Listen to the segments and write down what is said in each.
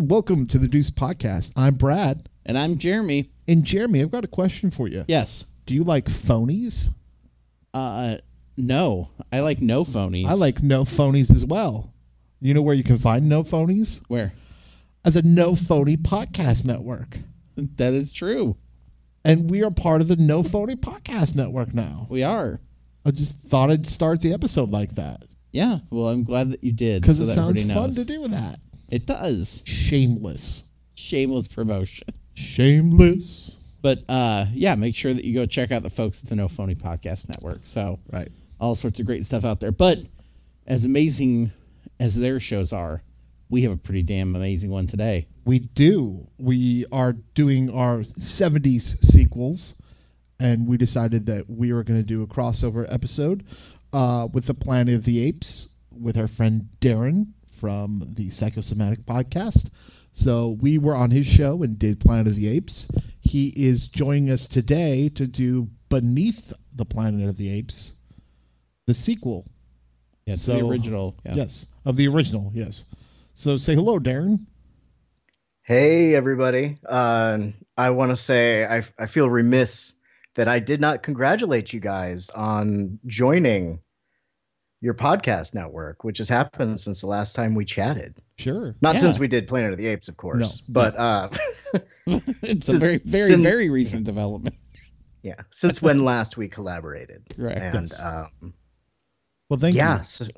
welcome to the Deuce Podcast. I'm Brad. And I'm Jeremy. And Jeremy, I've got a question for you. Yes. Do you like phonies? No. I like no phonies. I like no phonies as well. You know where you can find no phonies? Where? At the No Phony Podcast Network. That is true. And we are part of the No Phony Podcast Network now. We are. I just thought I'd start the episode like that. Yeah, well, I'm glad that you did. Because it sounds fun to do that. It does. Shameless. Shameless promotion. Shameless. But, yeah, make sure that you go check out the folks at the No Phony Podcast Network. So, right. All sorts of great stuff out there. But as amazing as their shows are, we have a pretty damn amazing one today. We do. We are doing our 70s sequels, and we decided that we were going to do a crossover episode with the Planet of the Apes with our friend Darren from the Psychosomatic Podcast. So we were on his show and did Planet of the Apes. He is joining us today to do Beneath the Planet of the Apes, the sequel. Yes, so, the original. Yeah. Yes, of the original, yes. So say hello, Darren. Hey, everybody. I want to say I feel remiss that I did not congratulate you guys on joining your podcast network, which has happened since the last time we chatted. Sure. Not since we did Planet of the Apes, of course. No. But it's a very recent development. Yeah. Since when last we collaborated. Correct. And well, thank you.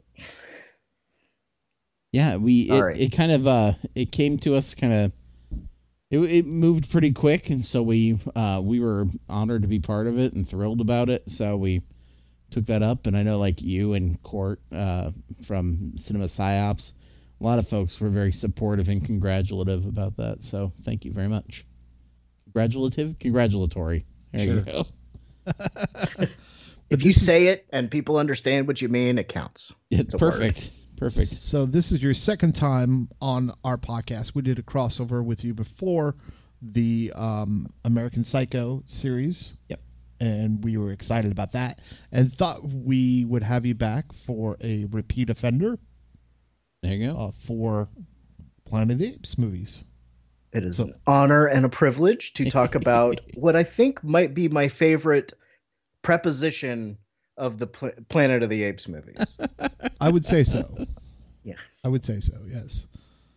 Yeah, it kind of it came to us kind of it moved pretty quick, and so we were honored to be part of it and thrilled about it. So we took that up, and I know like you and Court from Cinema Psyops, a lot of folks were very supportive and congratulative about that. So thank you very much. Congratulatory. There you go. If you say it and people understand what you mean, it counts. It's perfect. Word. Perfect. So this is your second time on our podcast. We did a crossover with you before the American Psycho series. Yep. And we were excited about that and thought we would have you back for a repeat offender. There you go. For Planet of the Apes movies. It is an honor and a privilege to talk about what I think might be my favorite preposition of the Planet of the Apes movies. I would say so. Yeah. I would say so, yes.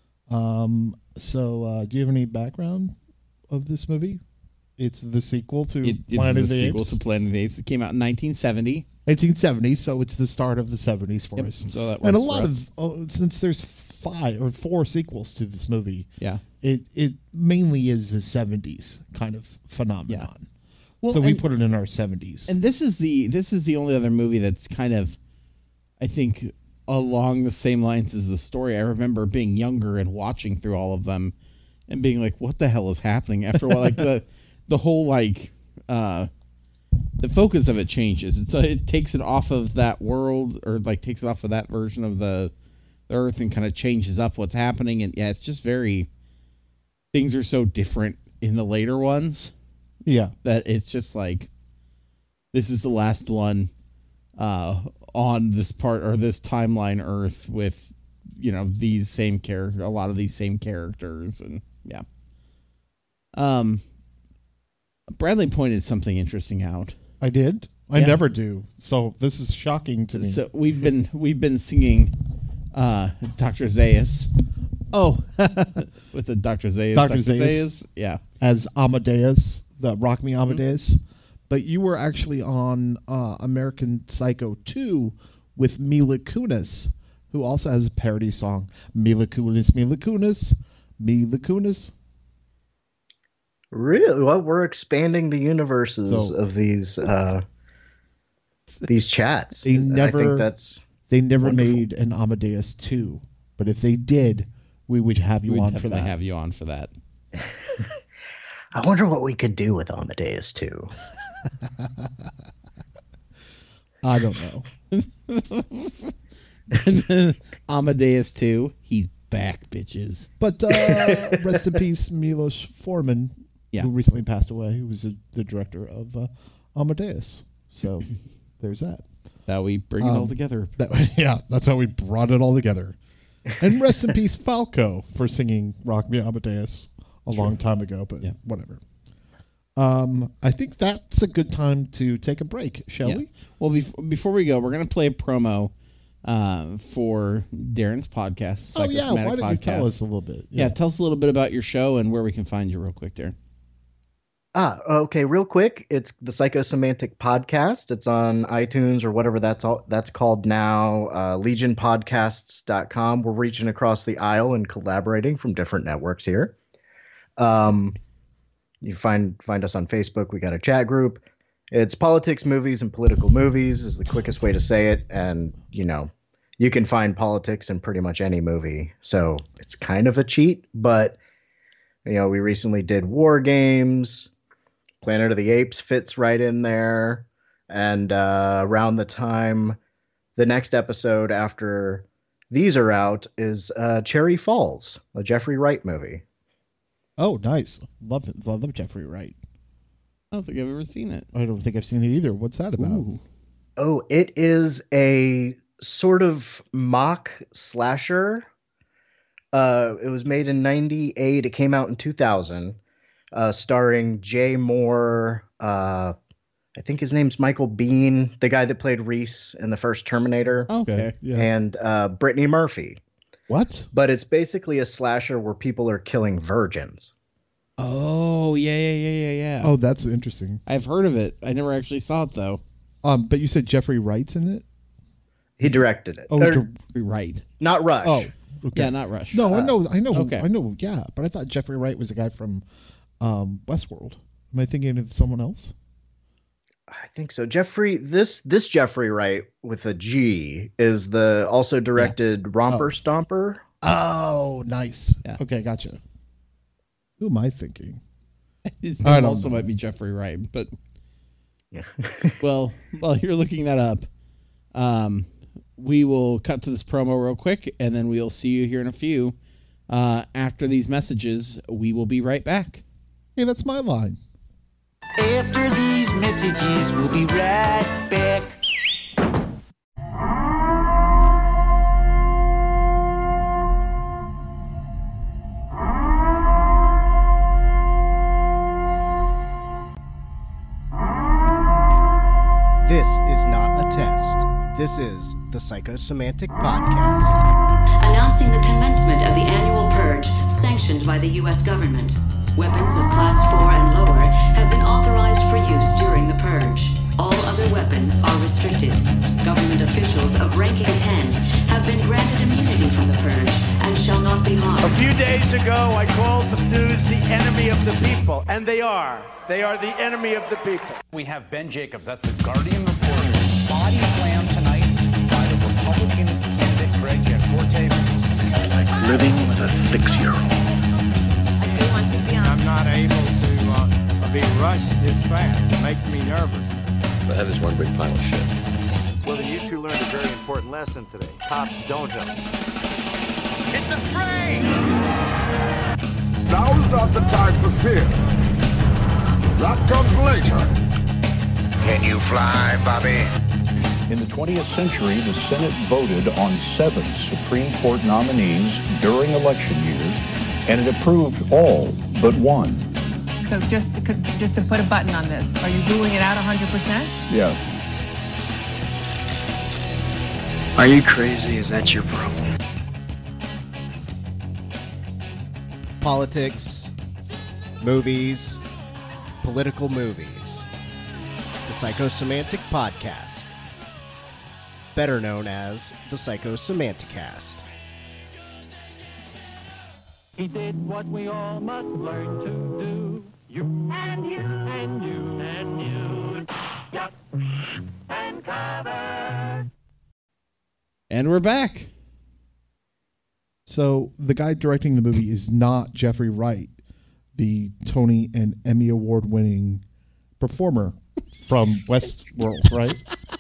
So do you have any background of this movie? It's the sequel to Planet of the Apes. Sequel to Planet of the Apes. It came out in 1970. 1970, so it's the start of the 70s for us. So that and a lot of since there's 5 or 4 sequels to this movie. Yeah. It mainly is a 70s kind of phenomenon. Yeah. Well, so we put it in our 70s. And this is the only other movie that's kind of, I think, along the same lines as the story. I remember being younger and watching through all of them and being like, what the hell is happening? After a while, like the whole like the focus of it changes. It takes it off of that world, or like takes it off of that version of the Earth and kind of changes up what's happening. And yeah, it's just things are so different in the later ones. Yeah. That it's just like, this is the last one on this part or this timeline Earth with, these same a lot of these same characters, and yeah. Bradley pointed something interesting out. I did? I never do. So this is shocking to me. So we've been singing Dr. Zaius. Oh. With the Dr. Zaius. Dr. Zaius. Yeah. As Amadeus, the Rock Me Amadeus. Mm-hmm. But you were actually on American Psycho 2 with Mila Kunis, who also has a parody song. Mila Kunis, Mila Kunis, Mila Kunis. Really? Well, we're expanding the universes of these chats. They never wonderful. made an Amadeus 2, but if they did, we would have you on for that. Have you on for that. I wonder what we could do with Amadeus 2. I don't know. Amadeus 2, he's back, bitches. But rest in peace, Milos Forman, who recently passed away, who was the director of Amadeus. So there's that. That we bring it all together. That's how we brought it all together. And rest in peace, Falco, for singing Rock Me Amadeus a long time ago, but whatever. I think that's a good time to take a break, shall we? Well, before we go, we're going to play a promo for Darren's podcast. Oh, yeah. Why don't you Podcast. tell us a little bit? Yeah, tell us a little bit about your show and where we can find you real quick, Darren. Okay, real quick. It's the Psychosemantic Podcast. It's on iTunes or whatever that's called now. LegionPodcasts.com. We're reaching across the aisle and collaborating from different networks here. You find us on Facebook. We got a chat group. It's politics, movies, and political movies is the quickest way to say it. And, you can find politics in pretty much any movie. So it's kind of a cheat, but, we recently did War Games. Planet of the Apes fits right in there. And around the time the next episode after these are out is Cherry Falls, a Jeffrey Wright movie. Oh, nice. Love it. Love Jeffrey Wright. I don't think I've ever seen it. I don't think I've seen it either. What's that about? Ooh. Oh, it is a sort of mock slasher. It was made in 98. It came out in 2000. Starring Jay Moore. I think his name's Michael Biehn, the guy that played Reese in the first Terminator. Okay. Yeah. And Brittany Murphy. What? But it's basically a slasher where people are killing virgins. Oh, yeah. Oh, that's interesting. I've heard of it. I never actually saw it, though. But you said Jeffrey Wright's in it? He directed it. Oh, Jeffrey Wright. Not Rush. Oh, okay. Yeah, not Rush. No, I know. okay. I know. Yeah, but I thought Jeffrey Wright was the guy from Westworld. Am I thinking of someone else? I think so. This Jeffrey Wright with a G is the also directed Romper Stomper. Oh, nice. Yeah. Okay, gotcha. Who am I thinking? His I name don't also know. might be Jeffrey Wright, but Yeah. well, while you're looking that up, we will cut to this promo real quick, and then we'll see you here in a few. After these messages, we will be right back. Hey, that's my line. After these messages, we'll be right back. This is not a test. This is the Psychosemantic Podcast. Announcing the commencement of the annual purge sanctioned by the U.S. government. Weapons of Class 4 and lower have been authorized for use during the purge. All other weapons are restricted. Government officials of ranking 10 have been granted immunity from the purge and shall not be harmed. A few days ago, I called the news the enemy of the people, and they are. They are the enemy of the people. We have Ben Jacobs, that's the Guardian reporter, body slammed tonight by the Republican candidate Greg Gianforte. Living with a 6-year-old. I'm not able to be rushed this fast. It makes me nervous. That is one big pile of shit. Well, then you two learned a very important lesson today. Cops don't help. It's a frame! Now's not the time for fear. That comes later. Can you fly, Bobby? In the 20th century, the Senate voted on 7 Supreme Court nominees during election years, and it approved all but one. So just to put a button on this, are you ruling it out 100%? Yeah. Are you crazy? Is that your problem? Politics, movies, political movies. The Psychosemantic Podcast. Better known as the Psychosemanticast. He did what we all must learn to do. You and you and you and you. Yup. And cover. And we're back. So the guy directing the movie is not Jeffrey Wright, the Tony and Emmy Award-winning performer from Westworld, right?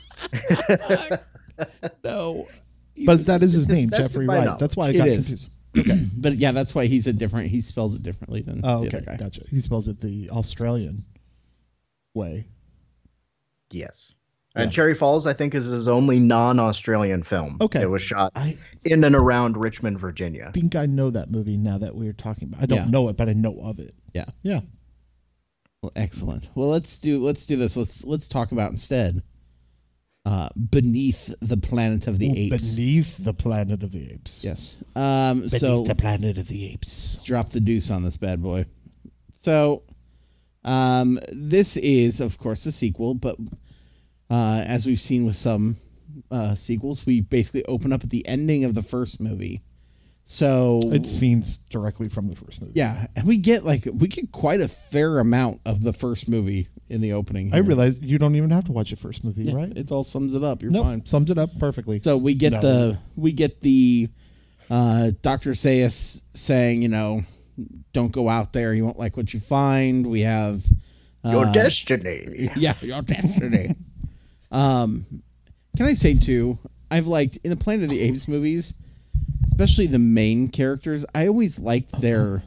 No. But that is his name, That's Jeffrey my Wright. knowledge. That's why I It got is. confused. Okay. But yeah, that's why he spells it differently than Oh, the okay, other guy. gotcha. He spells it the Australian way. Yes. And Cherry Falls, I think, is his only non-Australian film. Okay. It was shot in and around Richmond, Virginia. I think I know that movie now that we're talking about. I don't know it, but I know of it. Yeah. Yeah. Well, excellent. Well, let's do this. Let's talk about instead Beneath the Planet of the Apes. Beneath the Planet of the Apes. Yes. Beneath so the Planet of the Apes. Let's drop the deuce on this bad boy. So, this is, of course, a sequel, but as we've seen with some sequels, we basically open up at the ending of the first movie. So it's scenes directly from the first movie. Yeah, and we get quite a fair amount of the first movie in the opening here. I realize you don't even have to watch the first movie, right? It all sums it up. You're nope, fine. Summed it up perfectly. So we get the Dr. Zaius saying, don't go out there. You won't like what you find. We have your destiny. Yeah, your destiny. Can I say too? I've liked in the Planet of the Apes movies, especially the main characters. I always liked their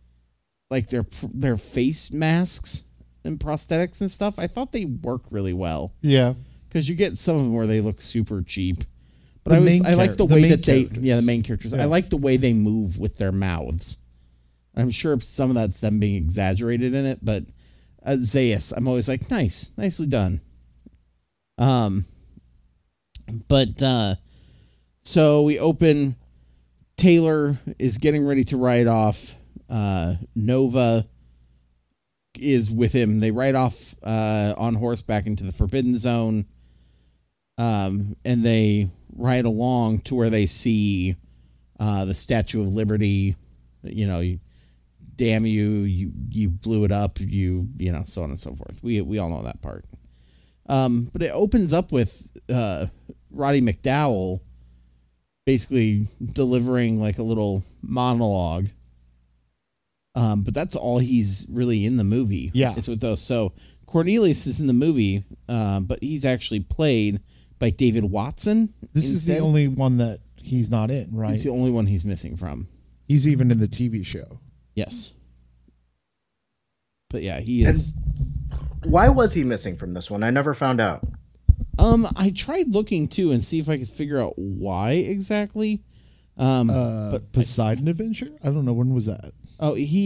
face masks and prosthetics and stuff. I thought they worked really well. Yeah, because you get some of them where they look super cheap. But I like the way that the main characters. Yeah. I like the way they move with their mouths. I'm sure some of that's them being exaggerated in it, but Zaius, I'm always like, nicely done. So we open. Taylor is getting ready to ride off. Nova is with him. They ride off on horseback into the Forbidden Zone, and they ride along to where they see the Statue of Liberty. Damn you blew it up. So on and so forth. We all know that part. But it opens up with Roddy McDowall basically delivering like a little monologue. But that's all he's really in the movie. Yeah. It's with those. So Cornelius is in the movie, but he's actually played by David Watson. This is the only one that he's not in, right? He's the only one he's missing from. He's even in the TV show. Yes. But yeah, he is. And why was he missing from this one? I never found out. I tried looking too and see if I could figure out why exactly. But Poseidon Adventure? I don't know, when was that? Oh, he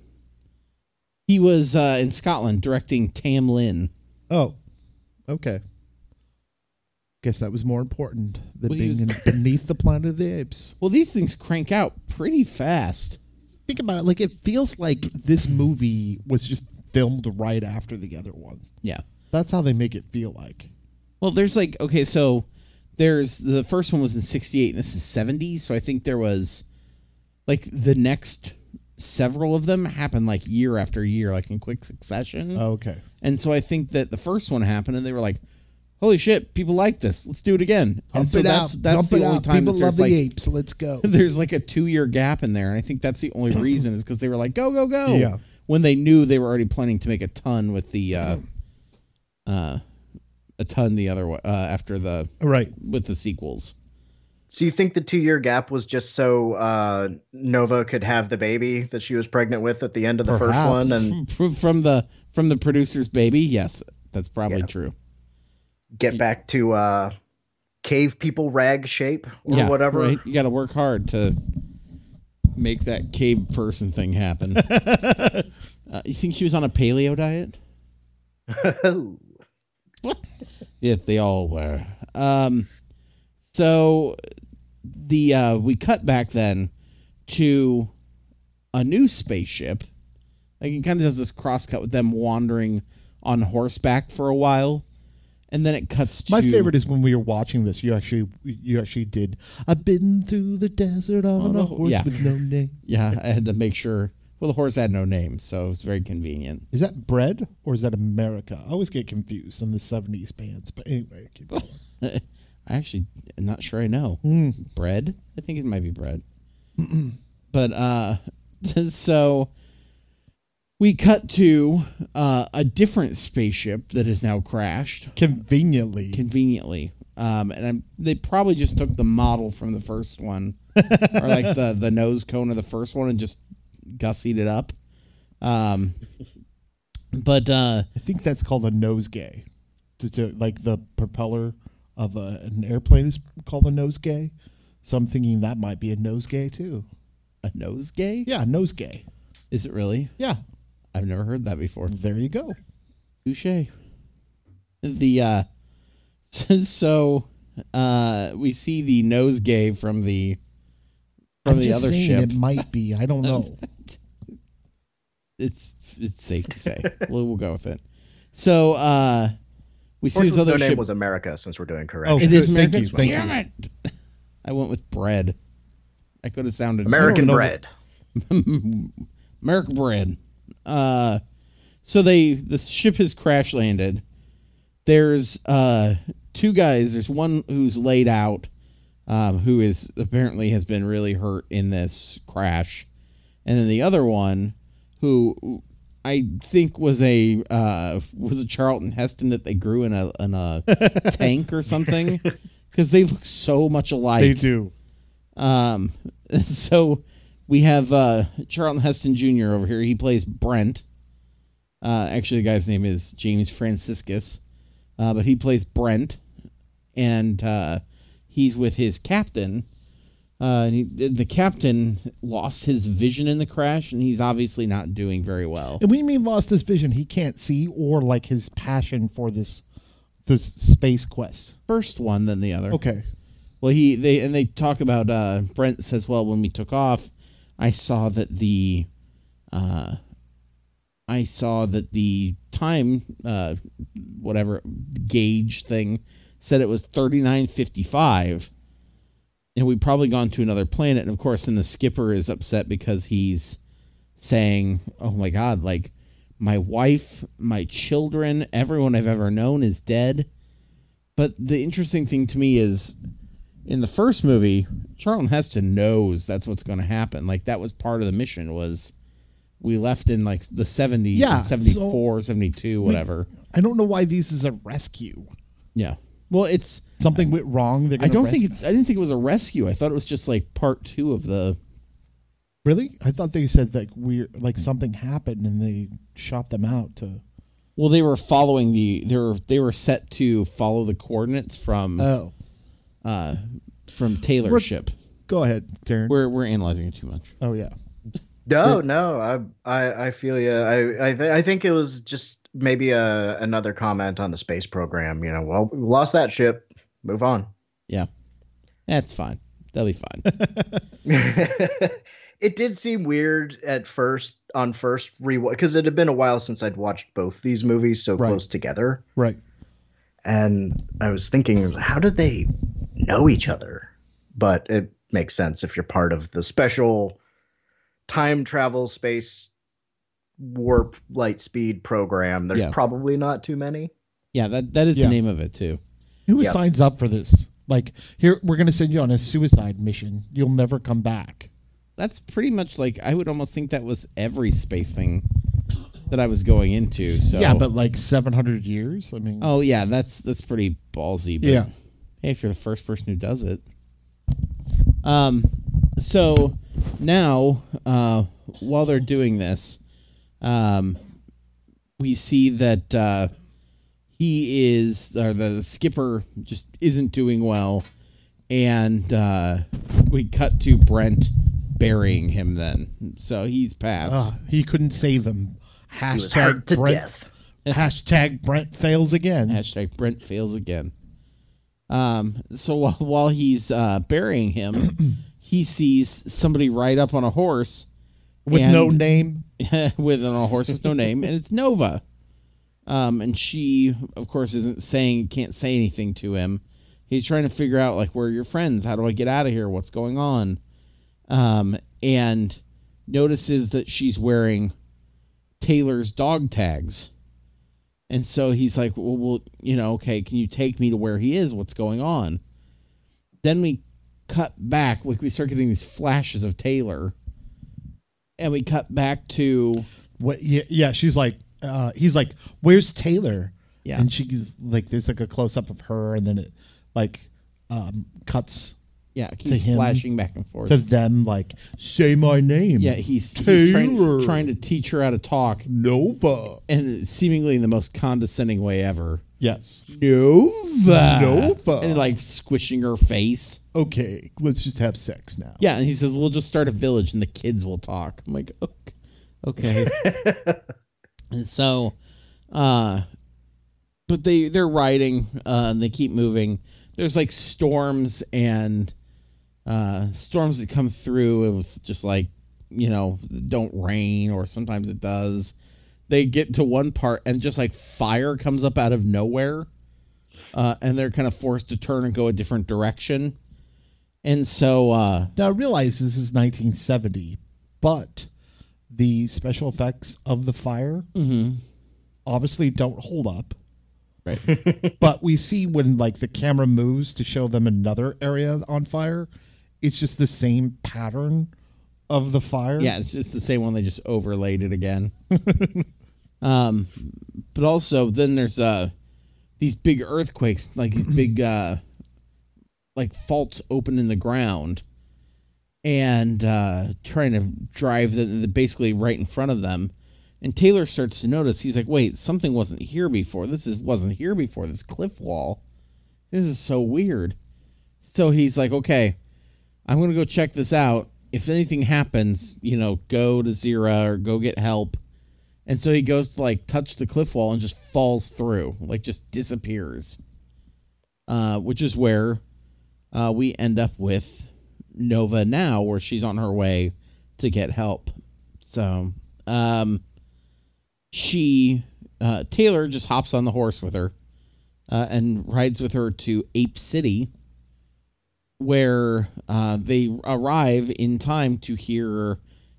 was in Scotland directing Tam Lin. Oh, okay. Guess that was more important than being in Beneath the Planet of the Apes. Well, these things crank out pretty fast. Think about it. Like, it feels like this movie was just filmed right after the other one. Yeah. That's how they make it feel like. Well, there's there's the first one was in 68 and this is 70, so I think there was the next several of them happened year after year, in quick succession. Oh, okay. And so I think that the first one happened and they were like, holy shit, people like this. Let's do it again. Hump it out. That's the only time people love the apes. Let's go. There's a 2-year gap in there, and I think that's the only reason is because they were like, go, go, go. Yeah. When they knew they were already planning to make a ton with the the other way after the with the sequels. So you think the 2-year gap was just so Nova could have the baby that she was pregnant with at the end of the first one, and from the producer's baby? Yes, that's probably true. Get back to cave people rag shape or whatever. Right. You got to work hard to make that cave person thing happen. You think she was on a paleo diet? Yeah, they all were. So we cut back then to a new spaceship. It kind of does this cross cut with them wandering on horseback for a while. And then it cuts to... My favorite is when we were watching this, you actually did, I've been through the desert on a horse with no name. Yeah, I had to make sure... Well, the horse had no name, so it was very convenient. Is that Bread or is that America? I always get confused on the 70s bands, but anyway, keep going. I actually am not sure I know. Bread? I think it might be Bread. But, so... We cut to a different spaceship that has now crashed. Conveniently. They probably just took the model from the first one, or the nose cone of the first one, and just gussied it up. But I think that's called a nosegay. like the propeller of an airplane is called a nosegay. So I'm thinking that might be a nosegay too. A nosegay? Yeah, nosegay. Is it really? Yeah. I've never heard that before. There you go. Touché. The so we see the nosegay from the other ship. It might be. I don't know. It's safe to say. we'll go with it. So we see this other no ship. name was America, since we're doing correction. Oh, it is Thank American. you. Damn it! I went with bread. I could have sounded American bread. American bread. So the ship has crash landed. There's two guys. There's one who's laid out, who is apparently has been really hurt in this crash, and then the other one, who I think was a Charlton Heston that they grew in a tank or something, because they look so much alike. They do. So we have Charlton Heston Jr. over here. He plays Brent. Actually, the guy's name is James Franciscus, but he plays Brent, and he's with his captain. The captain lost his vision in the crash, and he's obviously not doing very well. And we mean lost his vision. He can't see, or like his passion for this space quest. First one, then the other. Okay. Well, they talk about Brent says, well, when we took off, I saw that the time whatever gauge thing said it was 39:55, and we'd probably gone to another planet. And of course, then the skipper is upset because he's saying, "Oh my God, like my wife, my children, everyone I've ever known is dead." But the interesting thing to me is, in the first movie, Charlton Heston knows that's what's going to happen. Like, that was part of the mission, was we left in, like, the 70s, 74, 72, whatever. I don't know why this is a rescue. Yeah. Well, it's... Something went wrong. I didn't think it was a rescue. I thought it was just, like, part 2 of the... Really? I thought they said, like, something happened and they shot them out to... Well, they were following they were set to follow the coordinates from Taylor's ship. Go ahead, Darren. We're analyzing it too much. Oh yeah. No, I feel you. I think it was just maybe another comment on the space program. You know, well, we lost that ship. Move on. Yeah, that's fine. That'll be fine. It did seem weird at first rewatch, because it had been a while since I'd watched both these movies so close together. Right. And I was thinking, how did they know each other? But it makes sense if you're part of the special time travel space warp light speed program. There's probably not too many. Yeah, that is the name of it too. Who signs up for this? Like, here, we're going to send you on a suicide mission. You'll never come back. That's pretty much like, I would almost think that was every space thing that I was going into. So yeah, but like 700 years? I mean... Oh, yeah, that's pretty ballsy. But hey, if you're the first person who does it. So now, while they're doing this, we see that the skipper just isn't doing well, and we cut to Brent burying him then. So he's passed. He couldn't save him. He was hurt to death. Hashtag Brent fails again. Hashtag Brent fails again. So while he's burying him, he sees somebody ride up on a horse. With no name. With a horse with no name, and it's Nova. And she, of course, can't say anything to him. He's trying to figure out, like, where are your friends? How do I get out of here? What's going on? And notices that she's wearing Taylor's dog tags. And so he's like, well, okay, can you take me to where he is? What's going on? Then we cut back. We start getting these flashes of Taylor. And we cut back to... What? Yeah, she's like, he's like, where's Taylor? Yeah. And she's like, there's like a close-up of her, and then it like cuts... Yeah, it keeps flashing back and forth. To them, like, say my name. Yeah, he's trying to teach her how to talk. Nova. And seemingly in the most condescending way ever. Yes. Nova. And like squishing her face. Okay, let's just have sex now. Yeah, and he says, we'll just start a village and the kids will talk. I'm like, okay. And so, but they're riding, and they keep moving. There's like storms and storms that come through with just like, don't rain, or sometimes it does. They get to one part and just like fire comes up out of nowhere, and they're kind of forced to turn and go a different direction. And so now I realize this is 1970, but the special effects of the fire obviously don't hold up. Right. But we see when like the camera moves to show them another area on fire, it's just the same pattern of the fire. Yeah, it's just the same one. They just overlaid it again. But also then there's these big earthquakes, like these big like faults open in the ground, and trying to drive basically right in front of them. And Taylor starts to notice, he's like, wait, something wasn't here before. Wasn't here before, this cliff wall. This is so weird. So he's like, okay, I'm going to go check this out. If anything happens, go to Zira or go get help. And so he goes to like touch the cliff wall and just falls through, like just disappears. Which is where we end up with Nova now, where she's on her way to get help. So, Taylor just hops on the horse with her, and rides with her to Ape City, where they arrive in time to hear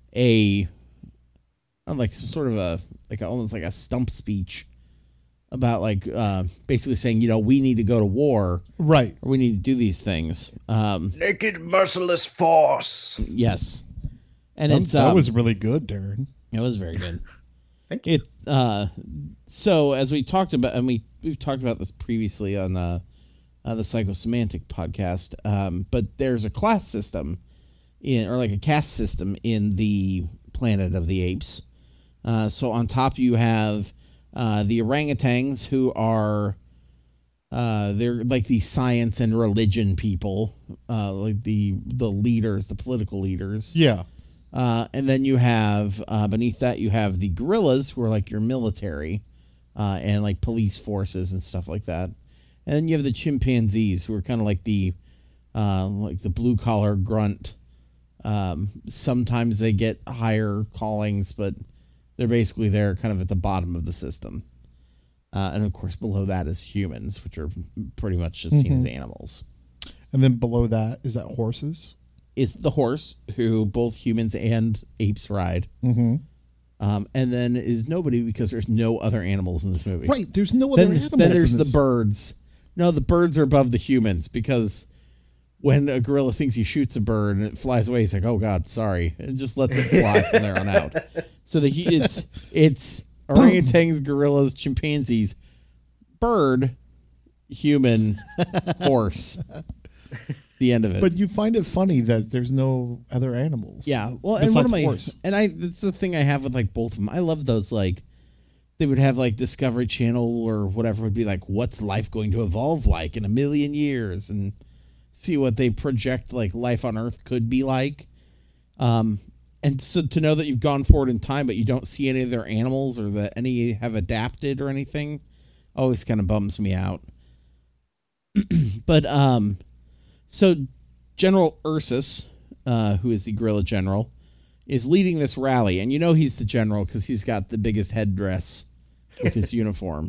some sort of almost like a stump speech about basically saying, we need to go to war. Right. Or we need to do these things. Naked merciless force. Yes. And that was really good, Darren. It was very good. Thank you. So as we talked about, and we've talked about this previously on the Psychosemantic podcast, but there's a class system a caste system in the Planet of the Apes. So on top you have the orangutans, who are they're like the science and religion people, like the leaders, the political leaders. Yeah. And then you have beneath that you have the gorillas, who are like your military and like police forces and stuff like that. And then you have the chimpanzees, who are kind of like the blue collar grunt. Sometimes they get higher callings, but they're basically there kind of at the bottom of the system. And of course below that is humans, which are pretty much just seen as animals. And then below that, is that horses? Is the horse, who both humans and apes ride. Mm-hmm. And then is nobody, because there's no other animals in this movie. Right, there's no other animals. Then there's the birds. No, the birds are above the humans, because when a gorilla thinks he shoots a bird and it flies away, he's like, "Oh God, sorry," and just lets it fly from there on out. So it's orangutans, gorillas, chimpanzees, bird, human, horse. The end of it. But you find it funny that there's no other animals. Yeah, well, and that's the thing I have with like both of them. I love those, like, they would have like Discovery Channel or whatever would be like, what's life going to evolve like in 1 million years, and see what they project like life on Earth could be like. And so to know that you've gone forward in time, but you don't see any of their animals or that any have adapted or anything, always kind of bums me out. But so General Ursus, who is the gorilla general, is leading this rally, and he's the general because he's got the biggest headdress with his uniform.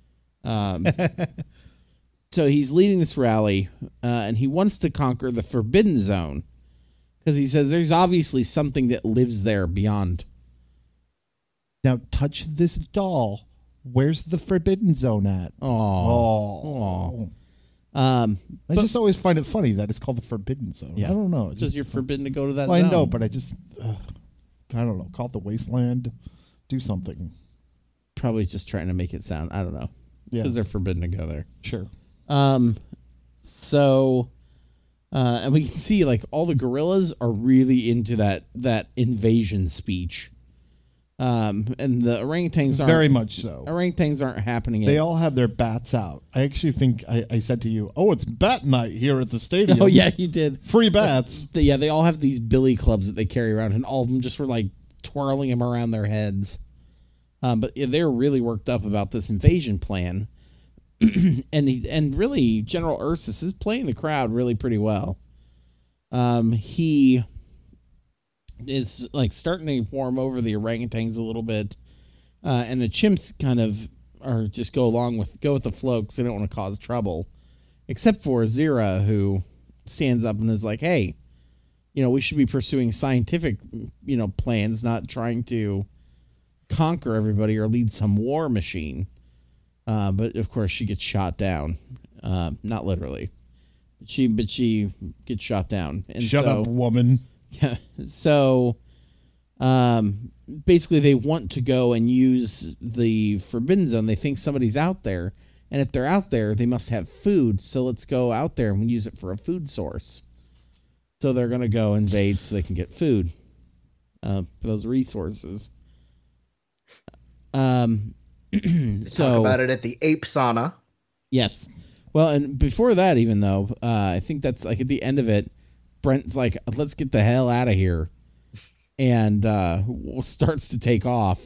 So he's leading this rally, and he wants to conquer the Forbidden Zone, because he says there's obviously something that lives there beyond. Now touch this doll. Where's the Forbidden Zone at? Oh. I just always find it funny that it's called the Forbidden Zone. Yeah. I don't know. Because you're forbidden to go to that zone. I know, but I just, I don't know. Call it the Wasteland. Do something. Probably just trying to make it sound, I don't know. Yeah. Because they're forbidden to go there. Sure. So, and we can see, like, all the gorillas are really into that invasion speech. And the orangutans aren't... Very much so. Orangutans aren't happening They all have their bats out. I actually think I said to you, it's bat night here at the stadium. Oh, yeah, you did. Free bats. They all have these billy clubs that they carry around, and all of them just were, like, twirling them around their heads. But they're really worked up about this invasion plan. and really, General Ursus is playing the crowd really pretty well. He is like starting to warm over the orangutans a little bit, and the chimps kind of are just go with the flow because they don't want to cause trouble, except for Zira, who stands up and is like, "Hey, we should be pursuing scientific, plans, not trying to conquer everybody or lead some war machine." But of course, she gets shot down, not literally. But she gets shot down. And Shut up, woman. Yeah. So, basically, they want to go and use the Forbidden Zone. They think somebody's out there, and if they're out there, they must have food. So let's go out there and use it for a food source. So they're going to go invade so they can get food for those resources. Talk about it at the ape sauna. Yes. Well, and before that, even though, I think that's like at the end of it, Brent's like, let's get the hell out of here. And starts to take off.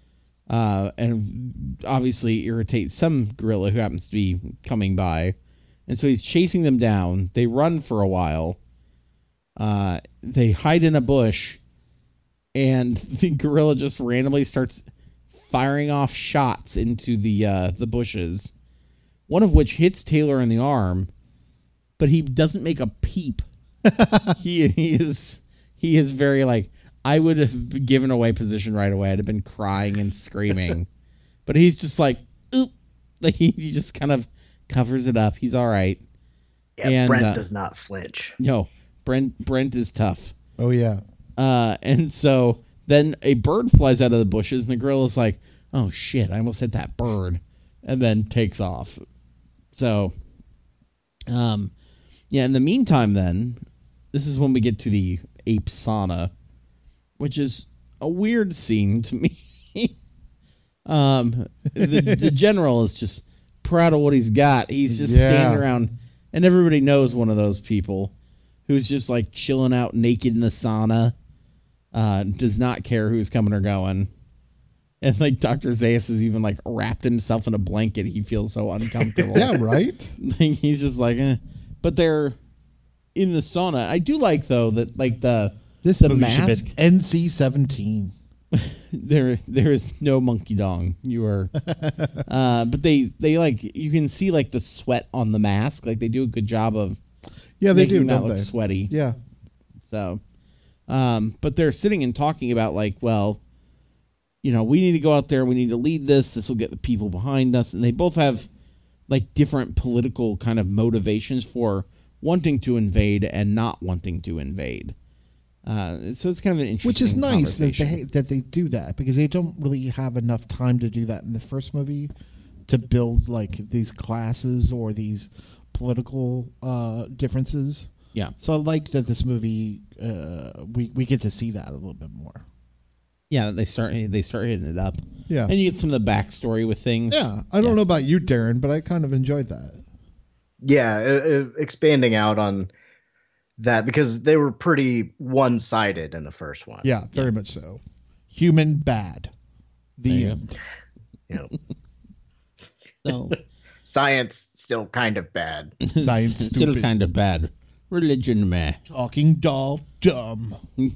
And obviously irritates some gorilla who happens to be coming by. And so he's chasing them down. They run for a while. They hide in a bush. And the gorilla just randomly starts firing off shots into the bushes. One of which hits Taylor in the arm, but he doesn't make a peep. he is very like, I would have given away position right away. I'd have been crying and screaming. But he's just like, oop. Like he just kind of covers it up. He's all right. Yeah, and, Brent does not flinch. No, Brent is tough. Oh, yeah. And so then a bird flies out of the bushes, and the gorilla's like, oh, shit, I almost hit that bird, and then takes off. So, in the meantime, then, this is when we get to the ape sauna, which is a weird scene to me. The general is just proud of what he's got. He's just standing around, and everybody knows one of those people who's just like chilling out naked in the sauna, does not care who's coming or going. And like Dr. Zaius has even like wrapped himself in a blanket. He feels so uncomfortable. Yeah, right? Like, he's just like, eh. But they're in the sauna. I do like though that like the movie mask should have been NC-17. there is no monkey dong. You are but they like, you can see like the sweat on the mask. Like they do a good job of they do that don't look they? sweaty. Yeah. So but they're sitting and talking about like, well, we need to go out there, we need to lead this will get the people behind us, and they both have like different political kind of motivations for wanting to invade and not wanting to invade. So it's kind of an interesting Which is nice conversation. that they do that, because they don't really have enough time to do that in the first movie to build like these classes or these political differences. Yeah. So I like that this movie we get to see that a little bit more. Yeah, they start hitting it up. Yeah. And you get some of the backstory with things. Yeah. I don't know about you, Darren, but I kind of enjoyed that. Yeah, expanding out on that, because they were pretty one-sided in the first one. Yeah, very much so. Human bad. The end. So science still kind of bad. Science still stupid. kind of bad. Religion meh. Talking doll dumb.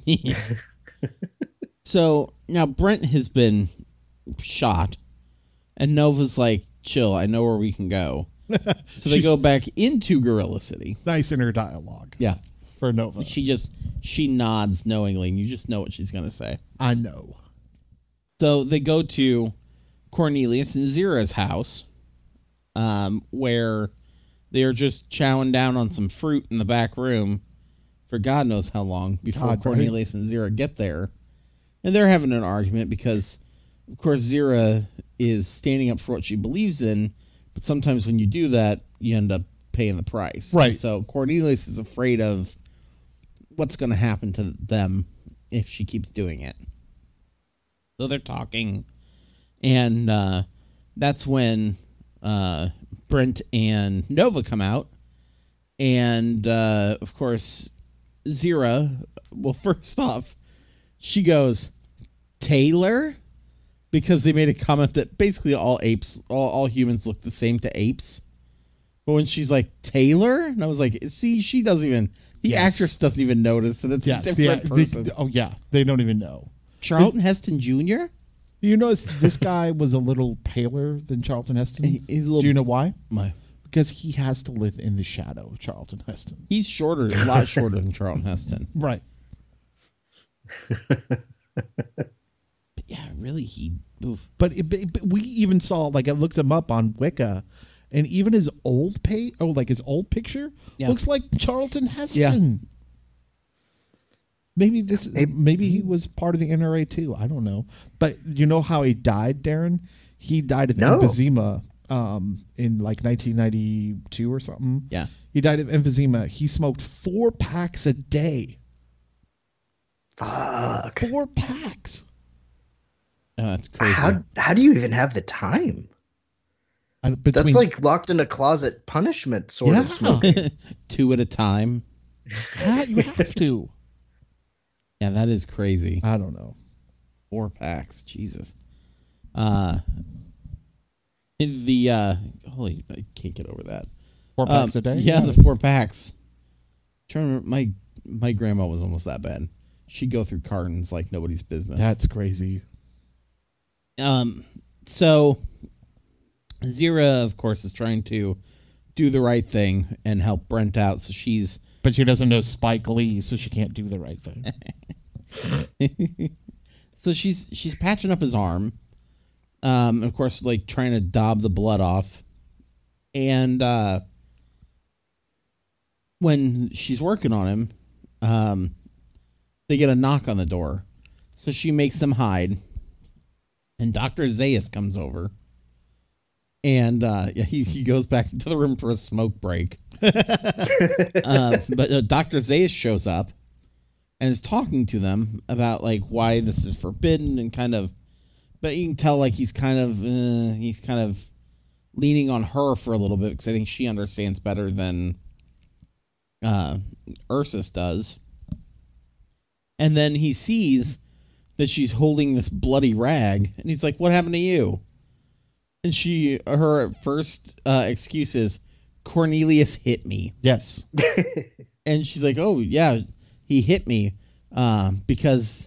So now Brent has been shot, and Nova's like, chill, I know where we can go. So they go back into Gorilla City. Nice inner dialogue. Yeah. For Nova. She nods knowingly, and you just know what she's going to say. I know. So they go to Cornelius and Zira's house, where they are just chowing down on some fruit in the back room for God knows how long before Cornelius and Zira get there. And they're having an argument because, of course, Zira is standing up for what she believes in, but sometimes when you do that, you end up paying the price. Right. And so Cornelius is afraid of what's going to happen to them if she keeps doing it. So they're talking, and that's when Brent and Nova come out, and of course, Zira. Well, first off, she goes, Taylor, because they made a comment that basically all humans look the same to apes. But when she's like, Taylor, and I was like, see, she doesn't even. The actress doesn't even notice that it's a different person. They don't even know. Charlton Heston Jr.? You notice this guy was a little paler than Charlton Heston? He's a little, do you know why? Why? Because he has to live in the shadow of Charlton Heston. He's shorter, a lot shorter than Charlton Heston. Right. But yeah, really, But we even saw, like, I looked him up on Wicca, and even his old his old picture looks like Charlton Heston. Yeah. Maybe he was part of the NRA too. I don't know. But you know how he died, Darren? He died of emphysema in like 1992 or something. Yeah. He died of emphysema. He smoked 4 packs a day. Fuck. 4 packs. Oh, that's crazy. How do you even have the time? That's like locked in a closet punishment sort of smoking. 2 at a time. You have to. Yeah, that is crazy. I don't know. 4 packs, Jesus. I can't get over that. 4 packs a day? Yeah, the 4 packs. Trying to remember, my grandma was almost that bad. She'd go through cartons like nobody's business. That's crazy. So Zira, of course, is trying to do the right thing and help Brent out. But she doesn't know Spike Lee, so she can't do the right thing. So she's patching up his arm. Of course, like trying to daub the blood off. And when she's working on him, they get a knock on the door. So she makes them hide. And Dr. Zaius comes over. And he goes back into the room for a smoke break. But Dr. Zaius shows up and is talking to them about like why this is forbidden and kind of, but you can tell like he's kind of leaning on her for a little bit because I think she understands better than Ursus does. And then he sees that she's holding this bloody rag, and he's like, "What happened to you?" And her first excuse is, Cornelius hit me. Yes. And she's like, "Oh yeah, he hit me because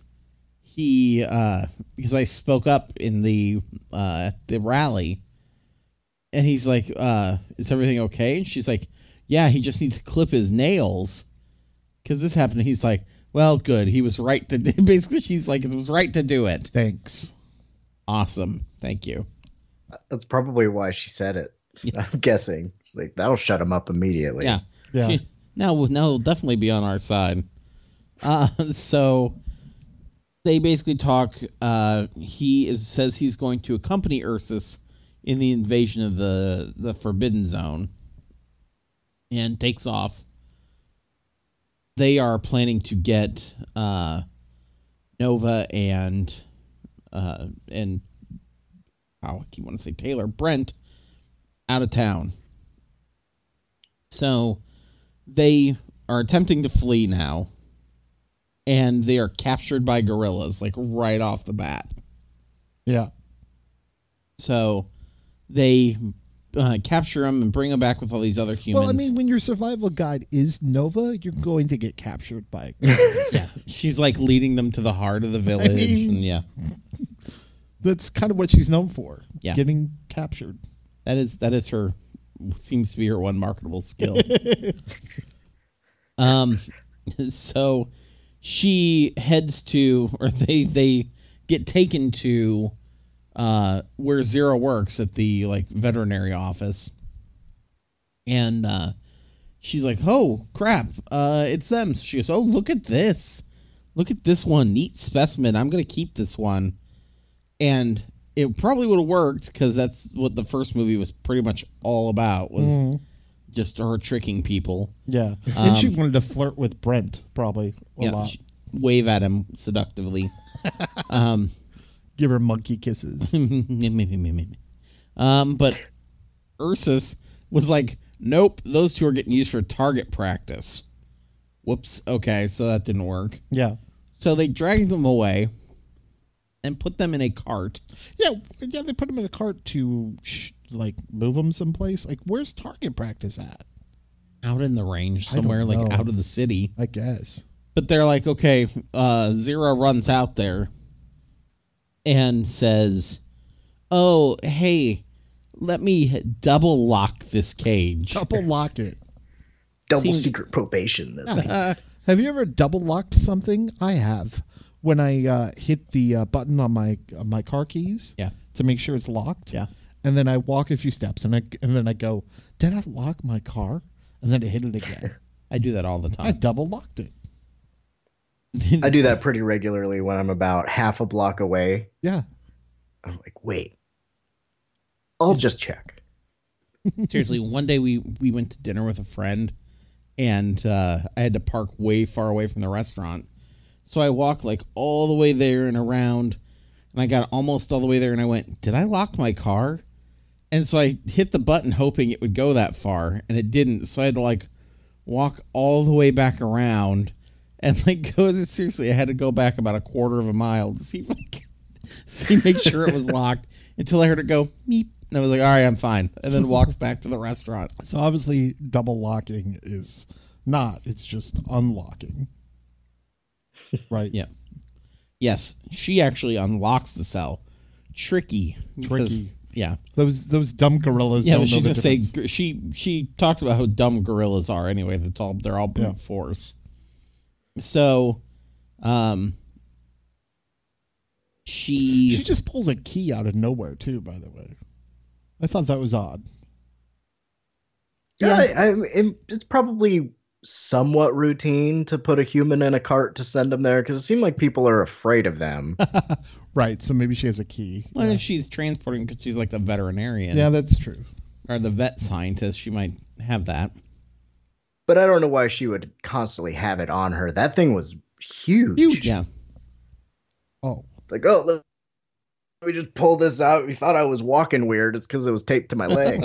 I spoke up in the rally." And he's like, "Is everything okay?" And she's like, "Yeah, he just needs to clip his nails because this happened." And he's like, "Well, good. He was right to do." Basically, she's like, "It was right to do it." Thanks. Awesome. Thank you. That's probably why she said it. Yeah. I'm guessing. She's like, that'll shut him up immediately. Yeah. Now he'll definitely be on our side. So they basically talk. He says he's going to accompany Ursus in the invasion of the Forbidden Zone, and takes off. They are planning to get Nova and I keep wanting to say Taylor, Brent, out of town. So they are attempting to flee now, and they are captured by guerrillas, like right off the bat. Yeah. So they capture them and bring them back with all these other humans. Well, I mean, when your survival guide is Nova, you're going to get captured by guerrillas. Yeah. She's like leading them to the heart of the village. And yeah. That's kind of what she's known for. Yeah. Getting captured. That is her, seems to be her one marketable skill. So she heads to, or they get taken to where Zira works at the like veterinary office. And she's like, "Oh crap, it's them." So she goes, "Oh, look at this. Look at this one. Neat specimen. I'm going to keep this one." And it probably would have worked because that's what the first movie was pretty much all about, was just her tricking people. Yeah. And she wanted to flirt with Brent, probably, a lot. Wave at him seductively. Give her monkey kisses. But Ursus was like, nope, those two are getting used for target practice. Whoops. Okay, so that didn't work. Yeah. So they dragged them away and put them in a cart. Yeah, they put them in a cart to, move them someplace. Like, where's target practice at? Out in the range somewhere, out of the city. I guess. But they're like, okay, Zero runs out there and says, oh, hey, let me double lock this cage. Double lock it. Double secret probation, this means. Have you ever double locked something? I have. When I hit the button on my car keys to make sure it's locked. Yeah. And then I walk a few steps and then I go, did I lock my car? And then I hit it again. I do that all the time. I double locked it. I do that pretty regularly when I'm about half a block away. Yeah. I'm like, wait, I'll just check. Seriously, one day we went to dinner with a friend, and I had to park way far away from the restaurant. So I walked all the way there and around, and I got almost all the way there, and I went, did I lock my car? And so I hit the button hoping it would go that far, and it didn't. So I had to walk all the way back around and go. Seriously, I had to go back about a quarter of a mile to see if I could make sure it was locked until I heard it go meep. And I was like, all right, I'm fine. And then walked back to the restaurant. So obviously double locking is not. It's just unlocking. Right. Yeah. Yes, she actually unlocks the cell. Tricky. Yeah. Those dumb gorillas. Yeah, don't she's know gonna the say she talked about how dumb gorillas are. Anyway, they're all brute force. So, she just pulls a key out of nowhere too. By the way, I thought that was odd. Yeah, it's probably somewhat routine to put a human in a cart to send them there because it seemed like people are afraid of them. Right, so maybe she has a key. Well, if she's transporting because she's the veterinarian. Yeah, that's true. Or the vet scientist, she might have that. But I don't know why she would constantly have it on her. That thing was huge. Huge. Yeah. Oh. It's like, oh, let me just pull this out. You thought I was walking weird. It's because it was taped to my leg.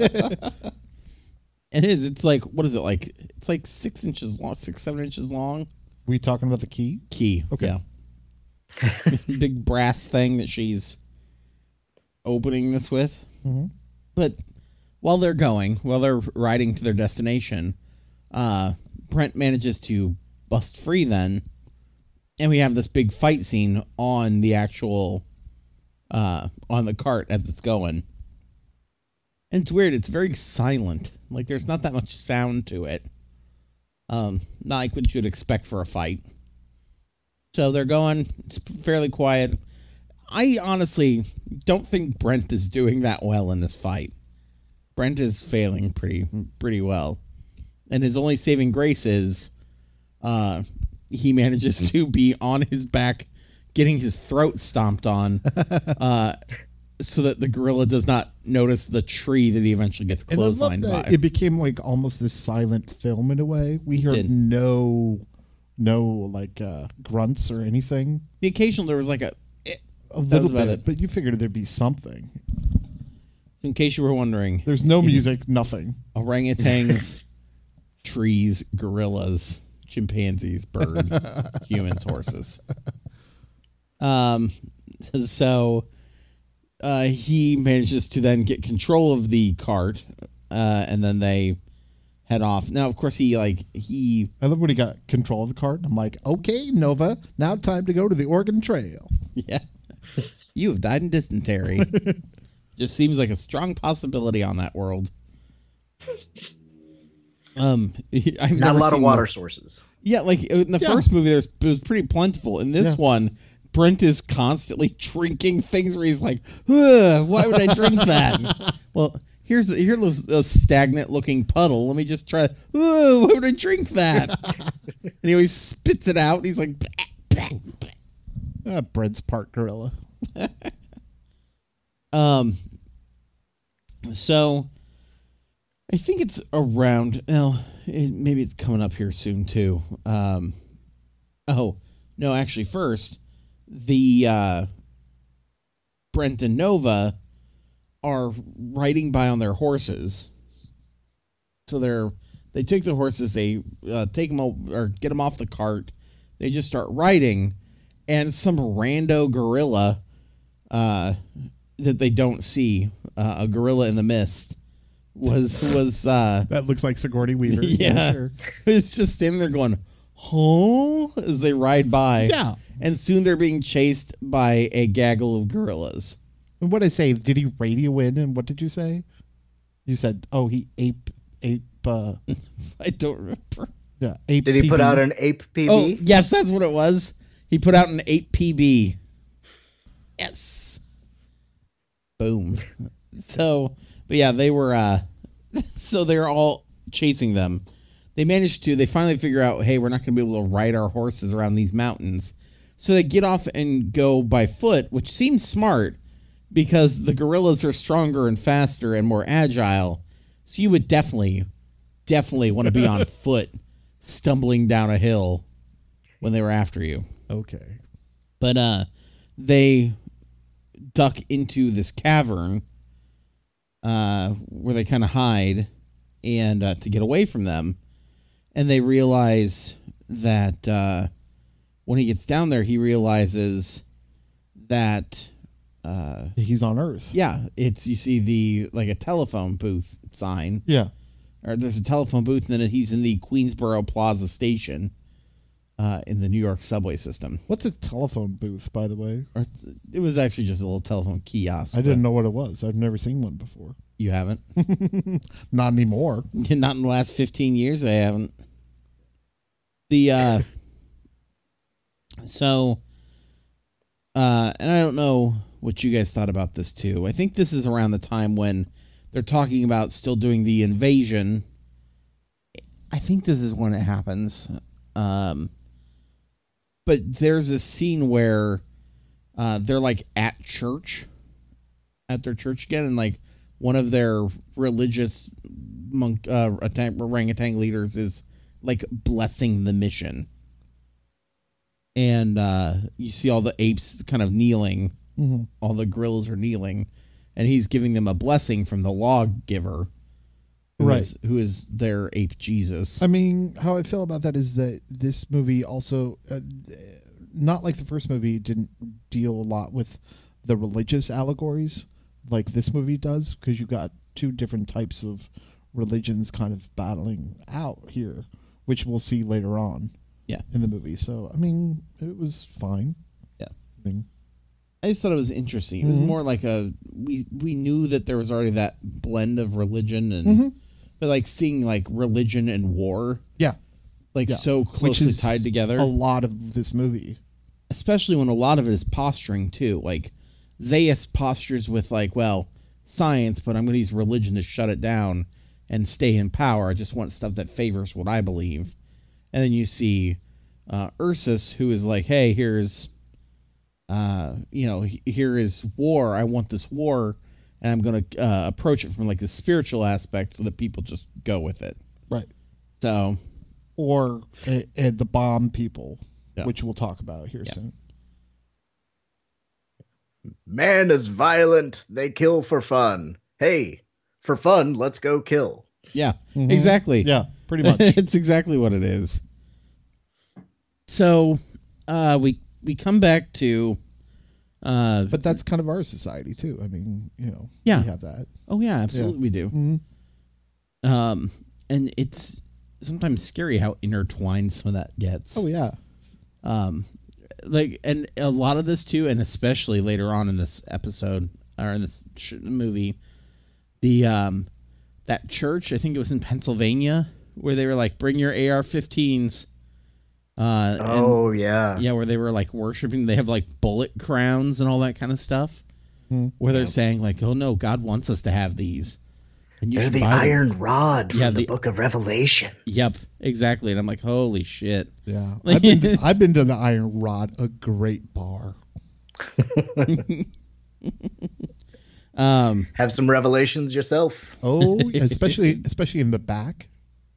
It is. It's what is it It's 6 inches long, 7 inches long. We talking about the key? Key. Okay. Yeah. Big brass thing that she's opening this with. Mm-hmm. But while they're riding to their destination, Brent manages to bust free then, and we have this big fight scene on the actual on the cart as it's going. And it's weird, it's very silent. There's not that much sound to it. Not like what you'd expect for a fight. So they're going, it's fairly quiet. I honestly don't think Brent is doing that well in this fight. Brent is failing pretty well. And his only saving grace is he manages to be on his back getting his throat stomped on so that the gorilla does not notice the tree that he eventually gets clotheslined by. It became almost this silent film in a way. We heard no grunts or anything. The occasional there was a little bit, but you figured there'd be something. So in case you were wondering, there's no music, nothing. Orangutans, trees, gorillas, chimpanzees, birds, humans, horses. So he manages to then get control of the cart, and then they head off. Now, of course, I love when he got control of the cart. I'm like, okay, Nova, now time to go to the Oregon Trail. Yeah. You have died in dysentery. Just seems like a strong possibility on that world. Not a lot of water sources. Yeah, in the first movie, it was pretty plentiful. In this one, Brent is constantly drinking things where he's like, why would I drink that? Well, here's a stagnant-looking puddle. Let me just try. Why would I drink that? And he always spits it out. And he's like, bah, bah, bah. Brent's part gorilla. So I think it's around. Maybe it's coming up here soon too. Oh no, actually, first the Brent and Nova are riding by on their horses. So they take the horses, they take them or get them off the cart. They just start riding, and some rando gorilla that they don't see, a gorilla in the mist, was that looks like Sigourney Weaver. Yeah, sure. It's just standing there going, "Huh?" as they ride by. Yeah, and soon they're being chased by a gaggle of gorillas. And what did I say? Did he radio in? And what did you say? You said, "Oh, he ape." I don't remember. Yeah, ape. Did he PB? put out an ape PB? Oh, yes, that's what it was. He put out an 8 PB. Yes. Boom. So, but yeah, they were. So they're all chasing them. They finally figure out, hey, we're not going to be able to ride our horses around these mountains. So they get off and go by foot, which seems smart because the gorillas are stronger and faster and more agile. So you would definitely want to be on foot, stumbling down a hill when they were after you. Okay. But they duck into this cavern where they kind of hide and to get away from them. And they realize that when he gets down there, he realizes that he's on Earth. Yeah, you see a telephone booth sign. Yeah. Or there's a telephone booth, and then he's in the Queensboro Plaza station in the New York subway system. What's a telephone booth, by the way? It was actually just a little telephone kiosk. I didn't know what it was. I've never seen one before. You haven't? Not anymore. Not in the last 15 years, I haven't. And I don't know what you guys thought about this too. I think this is around the time when they're talking about still doing the invasion. I think this is when it happens. But there's a scene where they're like at their church again, and like one of their religious orangutan leaders is like blessing the mission. And you see all the apes kind of kneeling. Mm-hmm. All the gorillas are kneeling. And he's giving them a blessing from the lawgiver. Who is their ape Jesus. I mean, how I feel about that is that this movie also, not like the first movie, didn't deal a lot with the religious allegories like this movie does, because you got two different types of religions kind of battling out here, which we'll see later on. Yeah. In the movie. So, I mean, it was fine. Yeah. I just thought it was interesting. It was more like we knew that there was already that blend of religion and but like seeing like religion and war. Yeah. So closely tied together. A lot of this movie. Especially when a lot of it is posturing too. Like Zaius postures with like, well, science, but I'm going to use religion to shut it down and stay in power. I just want stuff that favors what I believe. And then you see Ursus, who is like, hey, here's, here is war. I want this war, and I'm going to approach it from like the spiritual aspect so that people just go with it. Right. So. Or the bomb people, which we'll talk about here soon. Man is violent. They kill for fun. Hey, for fun, let's go kill. Yeah, exactly. Yeah, pretty much. It's exactly what it is. So, we come back to... but that's kind of our society, too. I mean, we have that. Oh, yeah, absolutely we do. Mm-hmm. And it's sometimes scary how intertwined some of that gets. Oh, yeah. And a lot of this, too, and especially later on in this episode, or in this movie, that church, I think it was in Pennsylvania, where they were like, bring your AR-15s. Yeah, where they were like worshiping. They have like bullet crowns and all that kind of stuff. Where they're saying like, oh no, God wants us to have these. And they're the iron rod from the Book of Revelation. Yep, exactly. And I'm like, holy shit. Yeah, I've been to the Iron Rod, a great bar. Have some revelations yourself. Oh, especially in the back.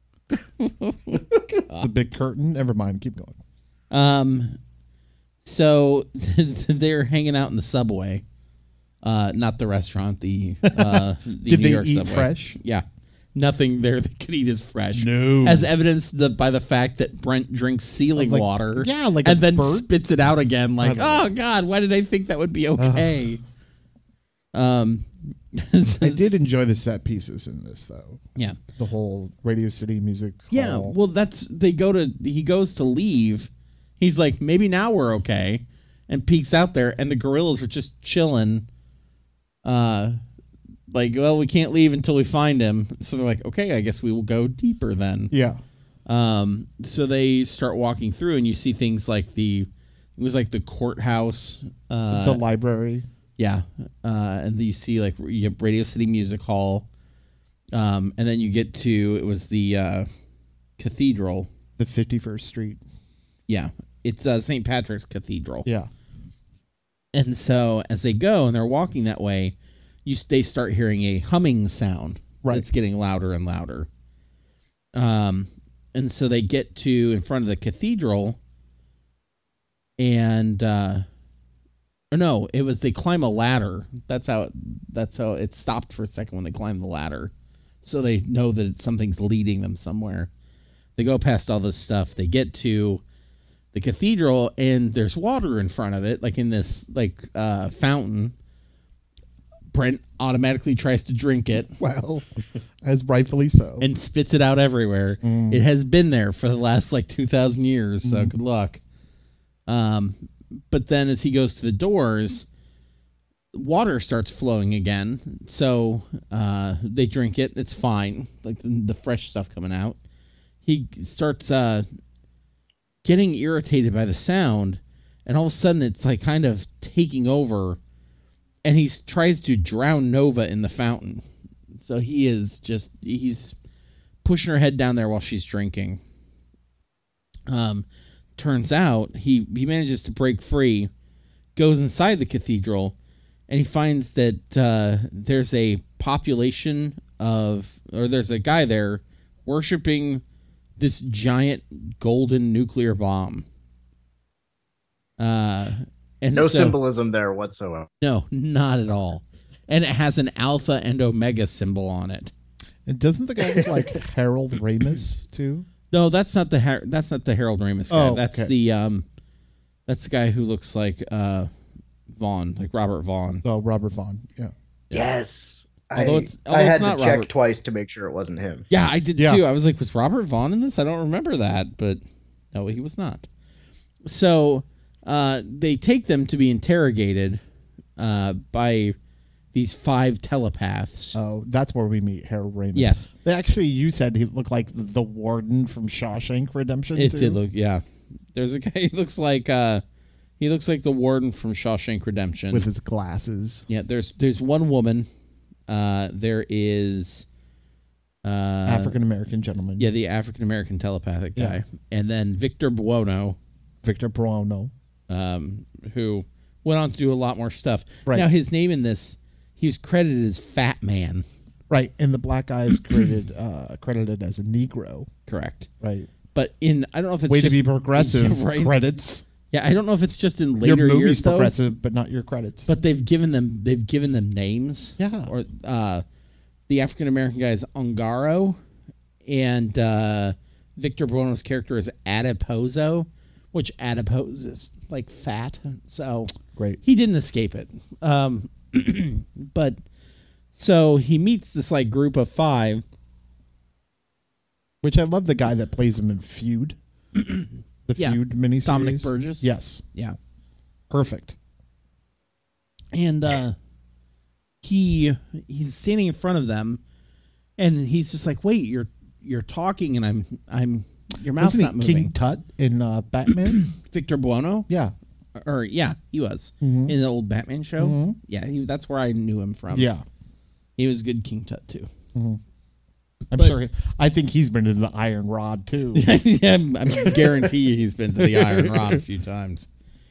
The big curtain. Never mind. Keep going. So they're hanging out in the subway, Not the restaurant. The Did New they York eat Subway. fresh? Yeah. Nothing there that could eat is fresh. No. As evidenced by the fact that Brent drinks ceiling water. Yeah, like and a then bird? spits it out again. Like, I oh God, why did I think that would be okay? I did enjoy the set pieces in this, though. Yeah. The whole Radio City Music Yeah, Hall. well, he goes to leave. He's like, maybe now we're okay, and peeks out there, and the gorillas are just chilling. Like, well, we can't leave until we find him. So they're like, okay, I guess we will go deeper then. Yeah. So they start walking through, and you see things like it was like the courthouse, the library. Yeah, and then you see like you have Radio City Music Hall, and then you get to it was the cathedral, the 51st Street. Yeah, it's St. Patrick's Cathedral. Yeah, and so as they go and they're walking that way, they start hearing a humming sound. Right, it's getting louder and louder. And so they get to in front of the cathedral, and. Or no, it was they climb a ladder. That's how it stopped for a second when they climbed the ladder. So they know that something's leading them somewhere. They go past all this stuff. They get to the cathedral and there's water in front of it, like in this fountain. Brent automatically tries to drink it. Well, as rightfully so. And spits it out everywhere. It has been there for the last 2,000 years, so good luck. But then as he goes to the doors, water starts flowing again. So they drink it. It's fine. Like the fresh stuff coming out. He starts getting irritated by the sound. And all of a sudden it's kind of taking over. And he tries to drown Nova in the fountain. So he's pushing her head down there while she's drinking. Turns out he manages to break free, goes inside the cathedral, and he finds that there's a population there's a guy there worshiping this giant golden nuclear bomb. And no symbolism there whatsoever. No, not at all. And it has an Alpha and Omega symbol on it. And doesn't the guy look like Harold Ramis too? No, that's not the Harold Ramis guy. Oh, that's okay. That's the guy who looks like Vaughn, like Robert Vaughn. Oh, Robert Vaughn. Yeah. Yes. Although I had it's to check Robert. twice to make sure it wasn't him. Yeah, I did too. I was like, was Robert Vaughn in this? I don't remember that, but no, he was not. So they take them to be interrogated by these 5 telepaths. Oh, that's where we meet Harold Ramis. Yes. Actually, you said he looked like the warden from Shawshank Redemption. It too. did look, yeah. There's a guy who looks like the warden from Shawshank Redemption with his glasses. Yeah. There's one woman. There is African American gentleman. Yeah, the African American telepathic guy, and then Victor Buono. Who went on to do a lot more stuff. Right. Now his name in this. He was credited as Fat Man. Right, and the black guy is credited as a Negro. Correct. Right. But I don't know if it's way just, to be progressive. Yeah, right? Credits. Yeah, I don't know if it's just in later your movie's years though, progressive, but not your credits. But they've given them names. Yeah. Or the African American guy is Ungaro, and Victor Buono's character is Adiposo, which adipose is like fat. So great. He didn't escape it. But so he meets this group of 5, which I love the guy that plays him in Feud, the Feud miniseries. Dominic Burgess. Yes. Yeah. Perfect. And he's standing in front of them, and he's just like, "Wait, you're talking, and I'm your mouth's Wasn't not he moving." King Tut in Batman? Victor Buono. Yeah. Or yeah, he was in the old Batman show. Mm-hmm. Yeah, that's where I knew him from. Yeah, he was good King Tut too. Mm-hmm. I'm sure. I think he's been to the Iron Rod too. Yeah, I guarantee he's been to the Iron Rod a few times.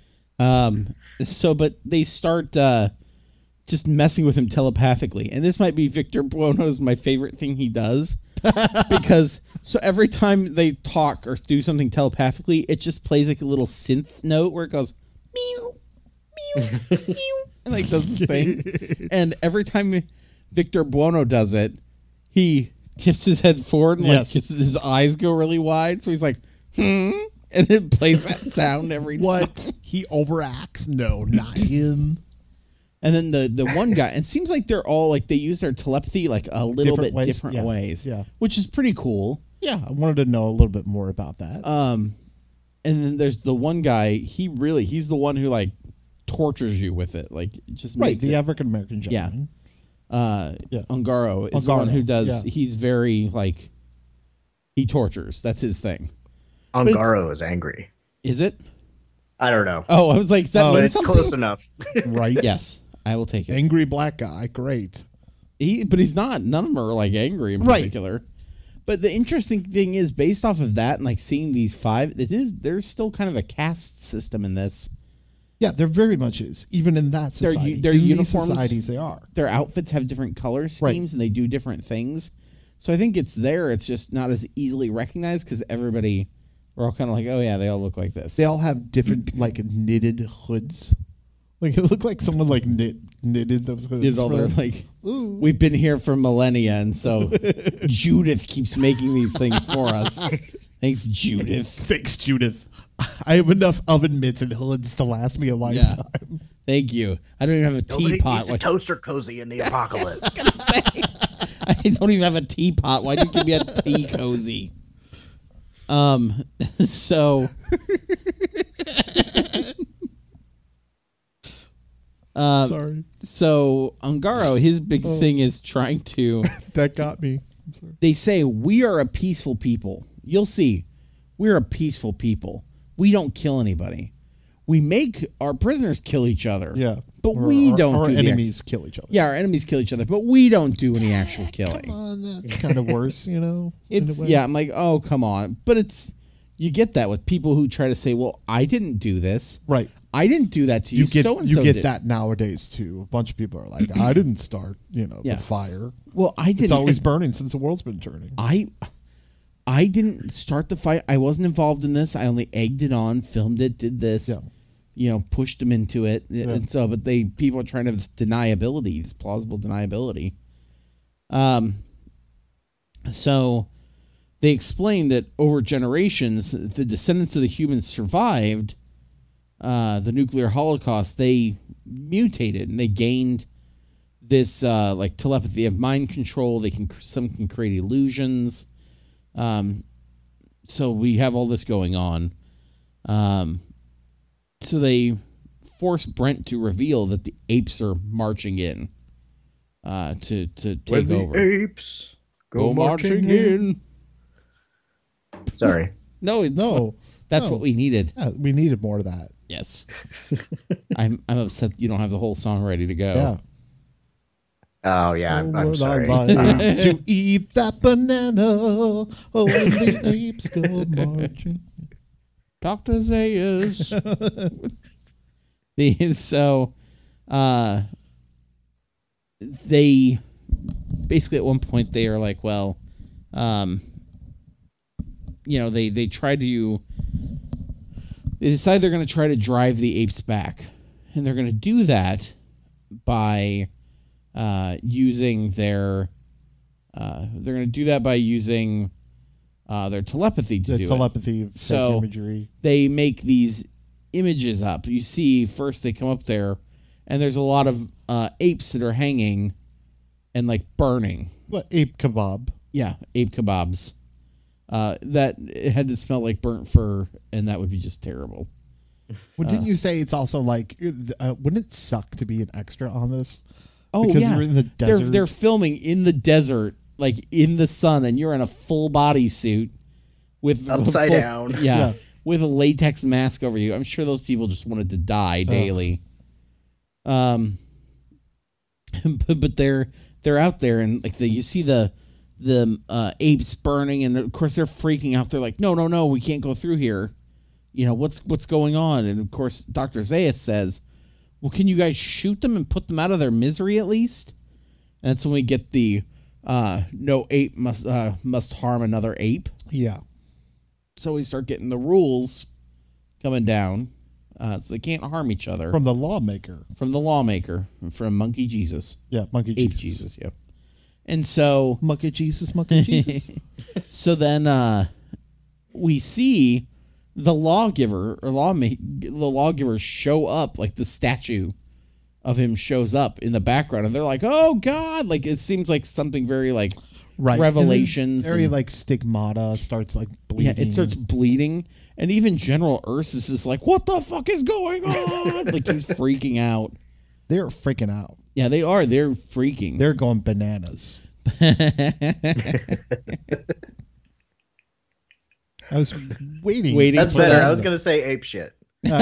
But they start just messing with him telepathically, and this might be Victor Buono's my favorite thing he does. Because every time they talk or do something telepathically, it just plays like a little synth note where it goes meow, meow, meow, and like does the thing. And every time Victor Buono does it, he tips his head forward and his eyes go really wide. So he's like, and it plays that sound every time. What? He overacts? No, not him. And then the one guy, it seems like they're all like they use their telepathy like a little Different bit ways, different yeah. ways, Yeah. which is pretty cool. Yeah, I wanted to know a little bit more about that. And then there's the one guy. He's the one who like tortures you with it, like just makes the it. African American gentleman. Ungaro is the one who does. Yeah. He's very like he tortures. That's his thing. Ungaro is angry. Is it? I don't know. Oh, I was like, but it's close enough. Right? Yes, I will take it. Angry black guy, great. But he's not. None of them are like angry in particular. But the interesting thing is, based off of that and like seeing these 5, there's still kind of a caste system in this. Yeah, there very much is. Even in that society, their in uniforms, these societies, they are. Their outfits have different color schemes and they do different things. So I think it's there. It's just not as easily recognized because we're all kind of like, oh yeah, they all look like this. They all have different like knitted hoods. Like it looked like someone like knitted those hoods. Did all their like, we've been here for millennia, and so Judith keeps making these things for us. Thanks, Judith. Thanks, Judith. I have enough oven mitts and hoods to last me a lifetime. Yeah. Thank you. I don't even have a Nobody teapot. needs a toaster cozy in the apocalypse. I don't even have a teapot. Why'd you give me a tea cozy? So sorry. So Ungaro, his big thing is trying to that got me. I'm sorry. They say we are a peaceful people. You'll see. We're a peaceful people. We don't kill anybody. We make our prisoners kill each other. Yeah. But we don't our do enemies kill each other. Yeah, our enemies kill each other, but we don't do any actual killing. Come on, that's kind of worse, you know? I'm like, oh, come on. But you get that with people who try to say, well, I didn't do this. Right. I didn't do that to you. You get that nowadays too. A bunch of people are like, I didn't start, the fire. Well, I didn't. It's always burning since the world's been turning. I didn't start the fight. I wasn't involved in this. I only egged it on, filmed it, did this. Yeah. Pushed them into it. Yeah. And so, but people are trying to have this deniability, this plausible deniability. So they explain that over generations, the descendants of the humans survived the nuclear holocaust. They mutated and they gained this like telepathy of mind control. Some can create illusions. So we have all this going on. So they force Brent to reveal that the apes are marching in to take over. The apes go marching in. Sorry. No. That's what we needed. Yeah, we needed more of that. Yes. I'm upset you don't have the whole song ready to go. Yeah. Oh yeah, I'm sorry. To eat that banana, oh, when the apes go marching. Dr. Zayas. They basically at one point they are like, well, they decide they're going to try to drive the apes back, and they're going to do that by using their telepathy to do telepathy it. So imagery. They make these images up. You see, first they come up there, and there's a lot of apes that are hanging and like burning. What, ape kebab? Yeah, ape kebabs. That it had to smell like burnt fur, and that would be just terrible. Well, didn't you say it's also like, wouldn't it suck to be an extra on this? Oh, because yeah. you're in the desert. They're filming in the desert, like in the sun, and you're in a full body suit with upside down. Yeah, with a latex mask over you. I'm sure those people just wanted to die daily. But they're out there, and like you see the apes burning, and of course they're freaking out. They're like, no, we can't go through here. What's going on? And of course Dr. Zayas says, well, can you guys shoot them and put them out of their misery at least? And that's when we get the no ape must harm another ape. Yeah. So we start getting the rules coming down. So they can't harm each other. From the lawmaker. From the lawmaker. From Monkey Jesus. Yeah, Monkey Ape Jesus. Jesus, yeah. And so... Monkey Jesus, Monkey Jesus. So then we see the lawgivers show up, like the statue of him shows up in the background, and they're like, oh, God! Like, it seems like something very, like, right. Revelations. Very, like, stigmata starts, like, bleeding. Yeah, it starts bleeding. And even General Ursus is like, what the fuck is going on? Like, he's freaking out. They're freaking out. Yeah, they are. They're freaking. They're going bananas. I was waiting. That's better. I was going to say ape shit.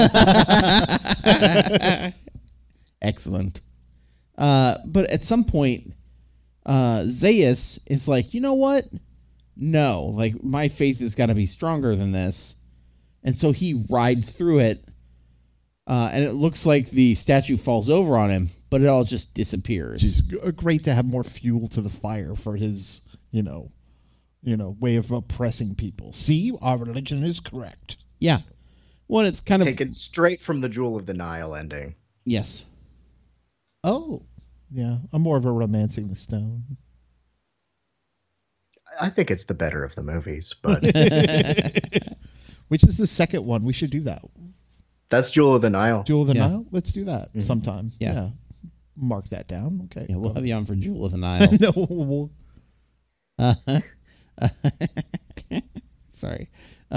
Excellent. But at some point, Zaius is like, you know what? No, like, my faith has got to be stronger than this. And so he rides through it, and it looks like the statue falls over on him, but it all just disappears. It's great to have more fuel to the fire for his, way of oppressing people. See, our religion is correct. Yeah. Well, it's kind of taken straight from the Jewel of the Nile ending. Yes. Oh, yeah. I'm more of a Romancing the Stone. I think it's the better of the movies, but which is the second one? We should do that. That's Jewel of the Nile. Jewel of the Nile? Let's do that sometime. Yeah. Mark that down. Okay. Yeah, we'll have you on for Jewel of the Nile. No. Sorry.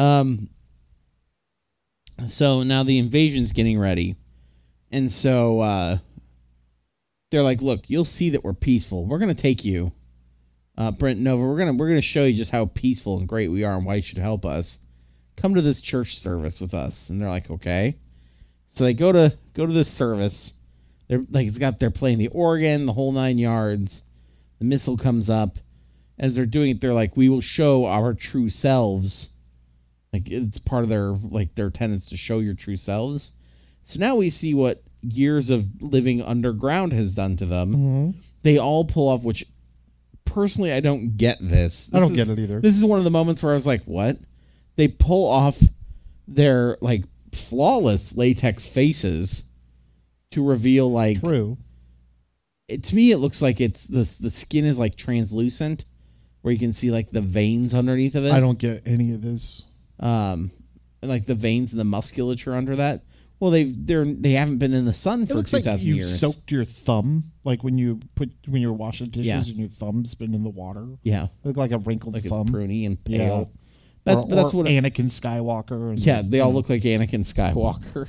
So now the invasion's getting ready. And so they're like, look, you'll see that we're peaceful. We're going to take you. Brent Nova, we're gonna show you just how peaceful and great we are and why you should help us. Come to this church service with us. And they're like, okay. So they go to this service. They're like, they're playing the organ, the whole 9 yards. The missile comes up. As they're doing it, they're like, we will show our true selves. Like, it's part of their tenets to show your true selves. So now we see what years of living underground has done to them. Mm-hmm. They all pull off, which personally I don't get this. I don't get it either. This is one of the moments where I was like, what? They pull off their, like, flawless latex faces to reveal, like... True. To me, it looks like it's the skin is, like, translucent, where you can see, like, the veins underneath of it. I don't get any of this. And, like, the veins and the musculature under that. Well, they haven't been in the sun for 2,000 like you years. Soaked your thumb, like when you're washing dishes and your thumb's been in the water. Yeah, look like a wrinkled thumb, it's pruny and pale. Yeah. That's what Anakin Skywalker. And they all look like Anakin Skywalker.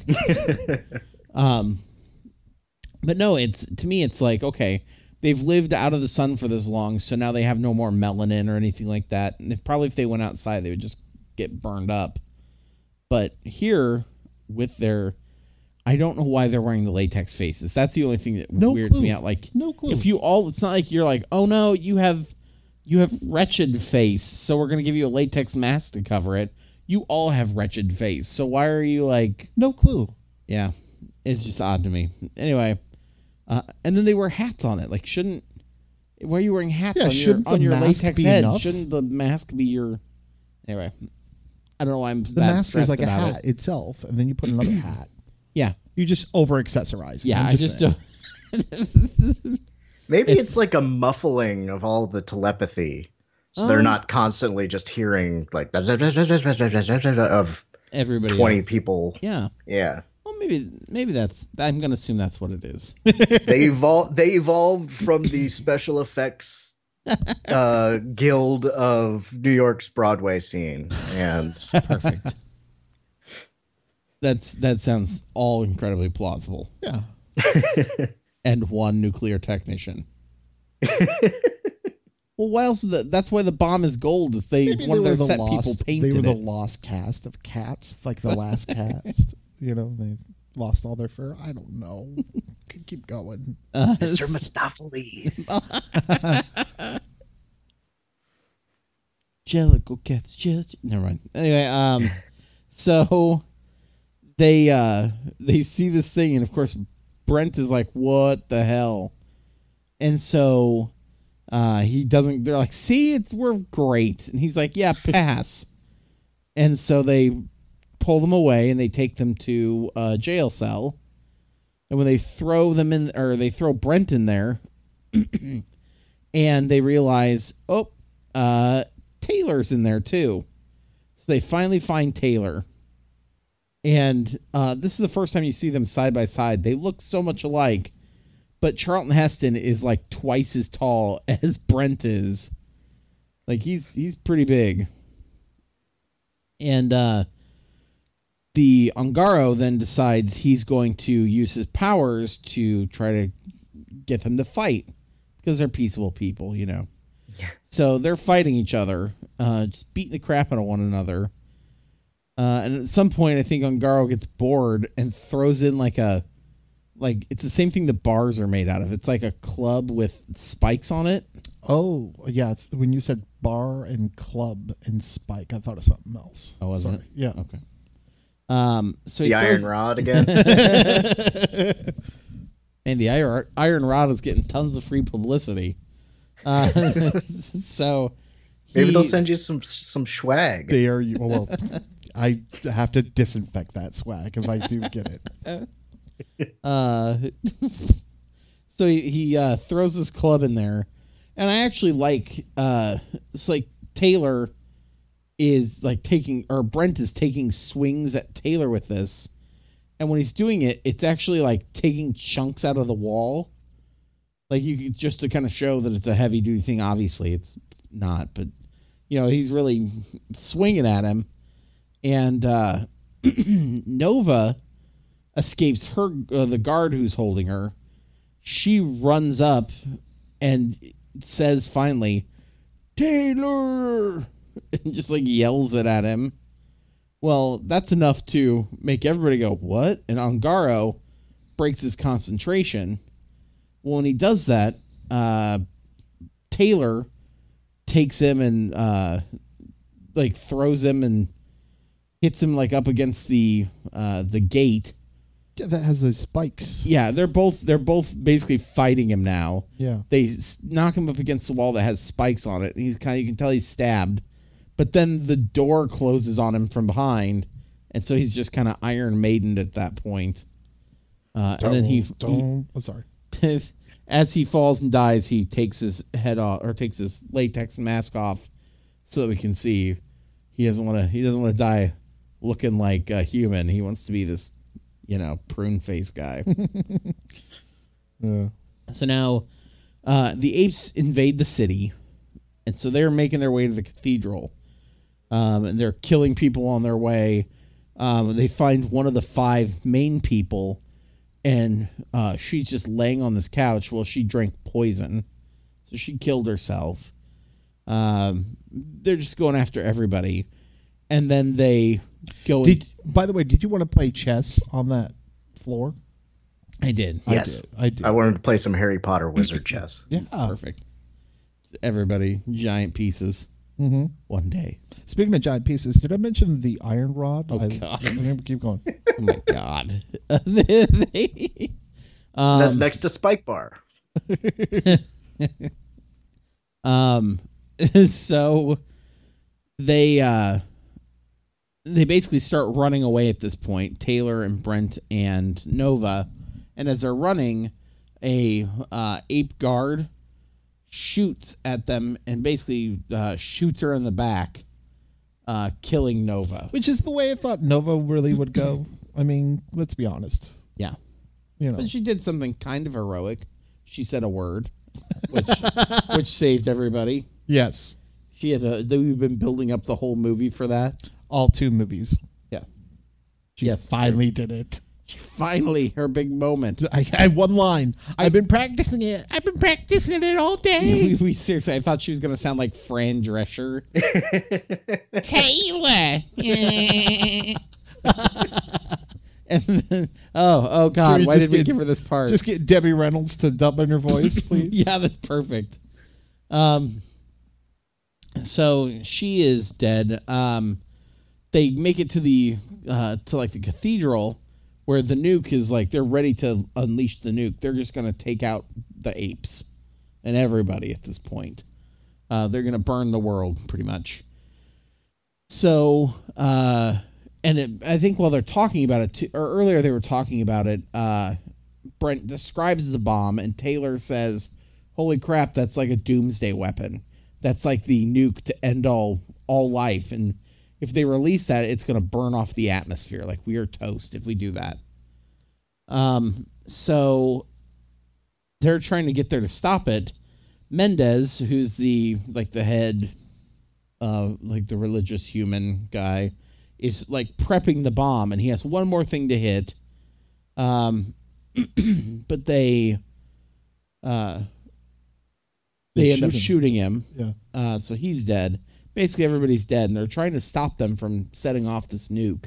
But no, to me it's like, okay, they've lived out of the sun for this long, so now they have no more melanin or anything like that. And if they went outside, they would just get burned up. But here, with their... I don't know why they're wearing the latex faces. That's the only thing that weirds me out. Like, no clue. If it's not like you're like, oh no, you have wretched face, so we're gonna give you a latex mask to cover it. You all have wretched face, so why are you like? No clue. Yeah, it's just odd to me. Anyway, and then they wear hats on it. Like, why are you wearing hats on your latex head? Enough? Shouldn't the mask be your? Anyway, I don't know why I'm. The mask is like a hat it. itself, and then you put another hat. Yeah. You just over-accessorize. Yeah, I just don't... Maybe it's like a muffling of all the telepathy. So they're not constantly just hearing, like, of everybody 20 else. people. Yeah. Yeah. Well, maybe that's... I'm going to assume that's what it is. They evolved from the special effects guild of New York's Broadway scene. And... Perfect. That sounds all incredibly plausible. Yeah. And one nuclear technician. Well, why else? That's why the bomb is gold. Is one of their set people painted They were the it. lost cast of Cats, like the last cast. They lost all their fur. I don't know. Keep going, Mr. Mistopheles. Jellicle cats. Never mind. Anyway, so. They see this thing, and of course Brent is like, what the hell? And so he doesn't... They're like, see, we're great. And he's like, yeah, pass. And so they pull them away, and they take them to a jail cell. And when they throw them in, or they throw Brent in there, and they realize, Taylor's in there too. So they finally find Taylor. And this is the first time you see them side by side. They look so much alike, but Charlton Heston is like twice as tall as Brent is. Like he's pretty big. And the Ungaro then decides he's going to use his powers to try to get them to fight, because they're peaceful people, you know. Yeah. So they're fighting each other, just beating the crap out of one another. And at some point, I think Ungaro gets bored and throws in it's the same thing the bars are made out of. It's like a club with spikes on it. Oh, yeah. When you said bar and club and spike, I thought of something else. Oh, wasn't it? Yeah. Okay. So the iron rod again. And the iron rod is getting tons of free publicity. So maybe they'll send you some swag. Well, I have to disinfect that swag if I do get it. So he throws his club in there, and I actually like it's like Taylor is like Brent is taking swings at Taylor with this, and when he's doing it, it's actually like taking chunks out of the wall, like just to kind of show that it's a heavy duty thing. Obviously, it's not, but he's really swinging at him, and Nova escapes her, the guard who's holding her. She runs up and says finally, "Taylor!" and just like yells it at him. Well, that's enough to make everybody go, "What?" And Ungaro breaks his concentration. Well, when he does that, Taylor takes him and throws him and hits him like up against the gate. Yeah, that has those spikes. Yeah, they're both basically fighting him now. Yeah. They knock him up against the wall that has spikes on it. And you can tell he's stabbed. But then the door closes on him from behind, and so he's just kind of Iron Maidened at that point. And then sorry. As he falls and dies, he takes his head off, or takes his latex mask off, so that we can see. He doesn't want to die looking like a human. He wants to be this, prune face guy. Yeah. So now, the apes invade the city, and so they're making their way to the cathedral, and they're killing people on their way. They find one of the 5 main people, and she's just laying on this couch. Well, she drank poison, so she killed herself. They're just going after everybody, and then they go. By the way, did you want to play chess on that floor? I did. Yes, I did. I wanted to play some Harry Potter wizard chess. Yeah, perfect. Everybody, giant pieces. Mm-hmm. One day. Speaking of giant pieces, did I mention the iron rod? Oh, God. I'm going to keep going. Oh, my God. That's next to Spike Bar. So they basically start running away at this point, Taylor and Brent and Nova. And as they're running, a ape guard shoots at them and basically shoots her in the back, killing Nova. Which is the way I thought Nova really would go. I mean, let's be honest. Yeah. But she did something kind of heroic. She said a word, which saved everybody. Yes. We've been building up the whole movie for that. All 2 movies. Yeah. She finally did it. Finally, her big moment. I have one line. I've been practicing it. I've been practicing it all day. We seriously, I thought she was going to sound like Fran Drescher. Taylor. And then, oh God, why did we give her this part? Just get Debbie Reynolds to dub in her voice, please. Yeah, that's perfect. So she is dead. They make it to the cathedral, where the nuke is they're ready to unleash the nuke. They're just going to take out the apes and everybody at this point. They're going to burn the world, pretty much. So I think while they're talking about it, or earlier they were talking about it, Brent describes the bomb, and Taylor says, "Holy crap, that's like a doomsday weapon. That's like the nuke to end all life. And if they release that, it's going to burn off the atmosphere. Like, we are toast if we do that." So they're trying to get there to stop it. Mendez, who's the head, like the religious human guy, is like prepping the bomb, and he has one more thing to hit. But they end up shooting him. Yeah. So he's dead. Basically, everybody's dead, and they're trying to stop them from setting off this nuke.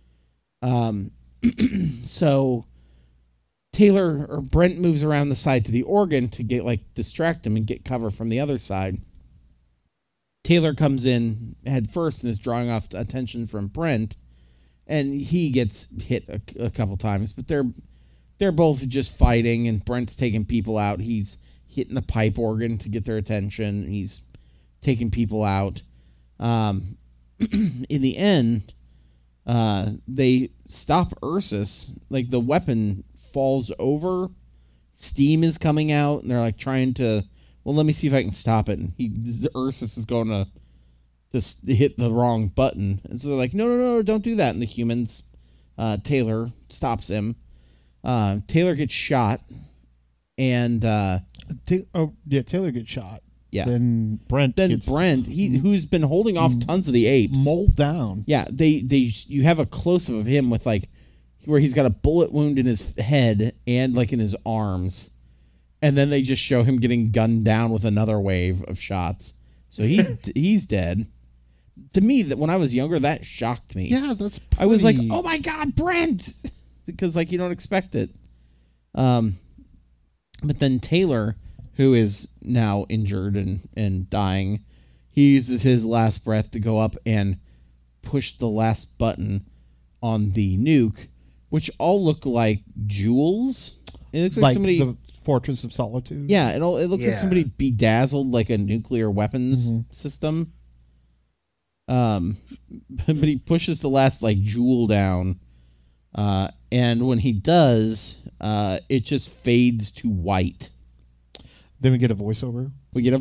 So Taylor or Brent moves around the side to the organ to distract him and get cover from the other side. Taylor comes in head first and is drawing off attention from Brent, and he gets hit a couple times, but they're both just fighting, and Brent's taking people out. He's hitting the pipe organ to get their attention. He's taking people out. In the end, they stop Ursus. Like, the weapon falls over, steam is coming out, and they're like trying to, well, let me see if I can stop it. And Ursus is going to just hit the wrong button, and so they're like, no, don't do that. And the humans, Taylor stops him. Taylor gets shot, and Taylor gets shot. Yeah. Then Brent, who's been holding off tons of the apes, mold down. Yeah, you have a close-up of him with where he's got a bullet wound in his head and in his arms, and then they just show him getting gunned down with another wave of shots. So he's dead. To me, that when I was younger, that shocked me. Yeah, that's. I was like, oh my God, Brent, because you don't expect it. But then Taylor, who is now injured and dying, he uses his last breath to go up and push the last button on the nuke, which all look like jewels. It looks like somebody, the Fortress of Solitude. Yeah, it looks like somebody bedazzled like a nuclear weapons system. But he pushes the last jewel down, and when he does, it just fades to white. Then we get a voiceover.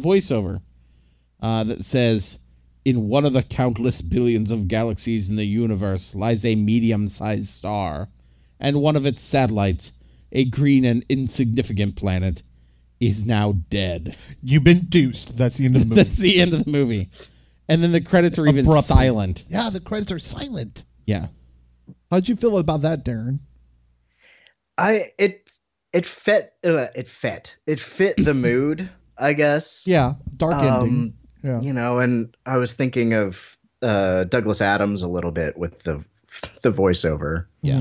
That says, "In one of the countless billions of galaxies in the universe lies a medium-sized star, and one of its satellites, a green and insignificant planet, is now dead." You've been deuced. That's the end of the movie. That's the end of the movie. And then the credits are even silent. Yeah, the credits are silent. Yeah. How'd you feel about that, Darren? It fit the mood, I guess. Yeah, dark ending. Yeah. And I was thinking of Douglas Adams a little bit with the voiceover. Yeah.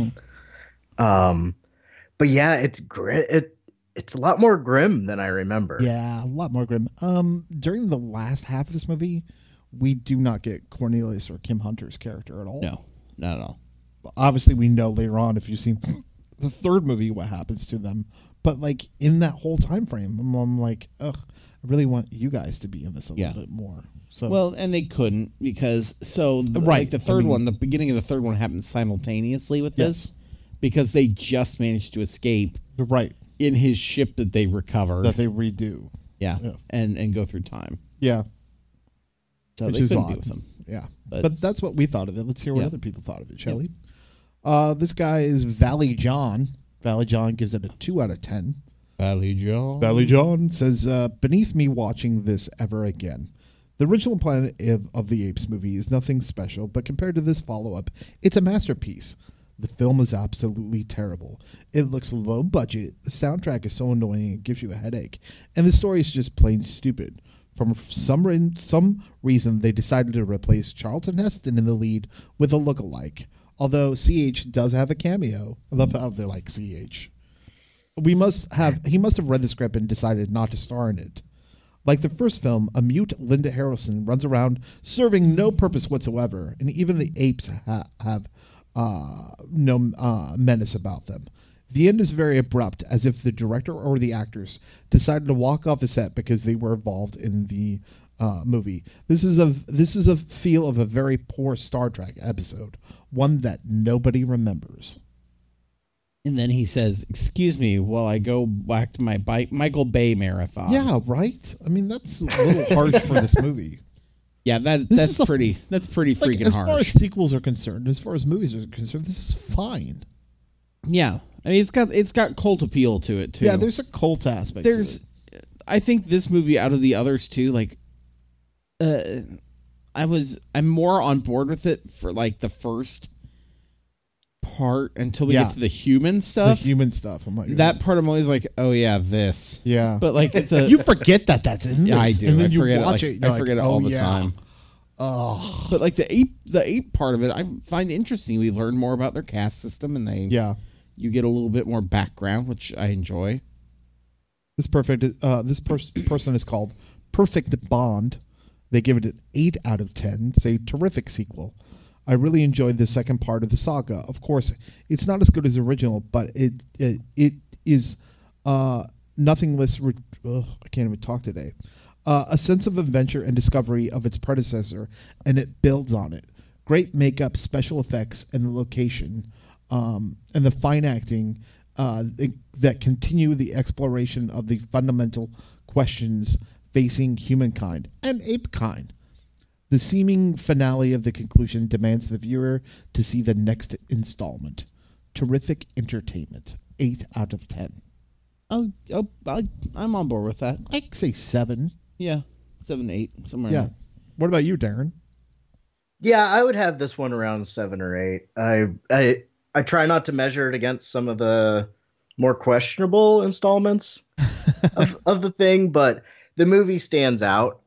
But yeah, it's it's a lot more grim than I remember. Yeah, a lot more grim. During the last half of this movie, we do not get Cornelius or Kim Hunter's character at all. No, not at all. Obviously, we know later on, if you've seen the third movie, what happens to them. But in that whole time frame, I'm like, ugh, I really want you guys to be in this a little bit more. So well, and they couldn't because the third one, the beginning of the third one happened simultaneously with this because they just managed to escape in his ship that they recovered, that they redo, and go through time. Yeah. So which they is couldn't odd. be with them. Yeah. But that's what we thought of it. Let's hear what other people thought of it, shall we? This guy is Valley John. Valley John gives it a 2 out of 10. Valley John says, beneath me watching this ever again. The original Planet of the Apes movie is nothing special, but compared to this follow-up, it's a masterpiece. The film is absolutely terrible. It looks low budget, the soundtrack is so annoying it gives you a headache, and the story is just plain stupid. For some reason, they decided to replace Charlton Heston in the lead with a lookalike. Although CH does have a cameo. I love how they're like CH. He must have read the script and decided not to star in it. Like the first film, a mute Linda Harrelson runs around serving no purpose whatsoever, and even the apes have no menace about them. The end is very abrupt, as if the director or the actors decided to walk off the set because they were involved in the movie. This is a feel of a very poor Star Trek episode, one that nobody remembers. And then he says, "Excuse me, while I go back to my Michael Bay marathon." Yeah, right. I mean, that's a little harsh for this movie. Yeah, that's pretty freaking as harsh. As far as sequels are concerned, as far as movies are concerned, this is fine. Yeah, I mean, it's got cult appeal to it too. Yeah, there's a cult aspect. to it. I think this movie, out of the others too, like, I'm more on board with it for like the first part until we get to the human stuff. The human stuff. I'm like, that part I'm always like, oh yeah, this. Yeah. But like you forget that's in this. Yeah, I do. And then I you forget watch it. it. I forget it all the time. Oh. But like the ape part of it, I find interesting. We learn more about their caste system, and you get a little bit more background, which I enjoy. This person is called Perfect Bond. They give it an 8 out of 10. It's a terrific sequel. I really enjoyed the second part of the saga. Of course, it's not as good as the original, but it is nothing less. I can't even talk today. A sense of adventure and discovery of its predecessor, and it builds on it. Great makeup, special effects, and the location, and the fine acting that continue the exploration of the fundamental questions facing humankind and apekind. The seeming finale of the conclusion demands the viewer to see the next installment. Terrific entertainment. 8 out of 10. I'm on board with that. I'd say 7. Yeah, 7, 8, somewhere. Yeah. What about you, Darren? Yeah, I would have this one around 7 or 8. I try not to measure it against some of the more questionable installments of the thing, but the movie stands out.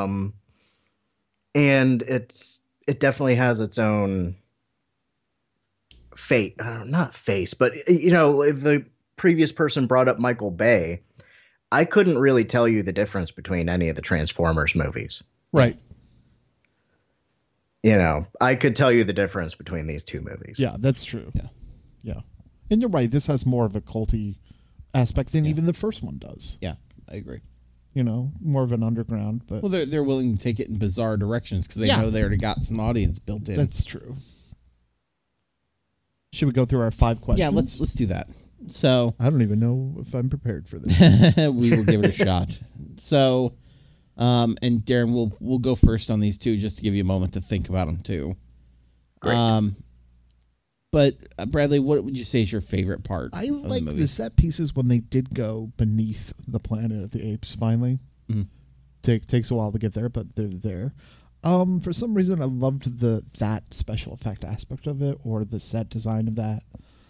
And it definitely has its own fate. Not face, but the previous person brought up Michael Bay. I couldn't really tell you the difference between any of the Transformers movies. Right. I could tell you the difference between these two movies. Yeah, that's true. Yeah. And you're right. This has more of a culty aspect than even the first one does. Yeah, I agree. More of an underground, but they're willing to take it in bizarre directions because they know they already got some audience built in. That's true. Should we go through our 5 questions? Yeah, let's do that. So I don't even know if I'm prepared for this. We will give it a shot. So, and Darren, we'll go first on these two just to give you a moment to think about them too. Great. But Bradley, what would you say is your favorite part? I of like the movie? the set pieces when they did go beneath the planet of the apes. Finally, takes a while to get there, but they're there. For some reason, I loved that special effect aspect of it, or the set design of that.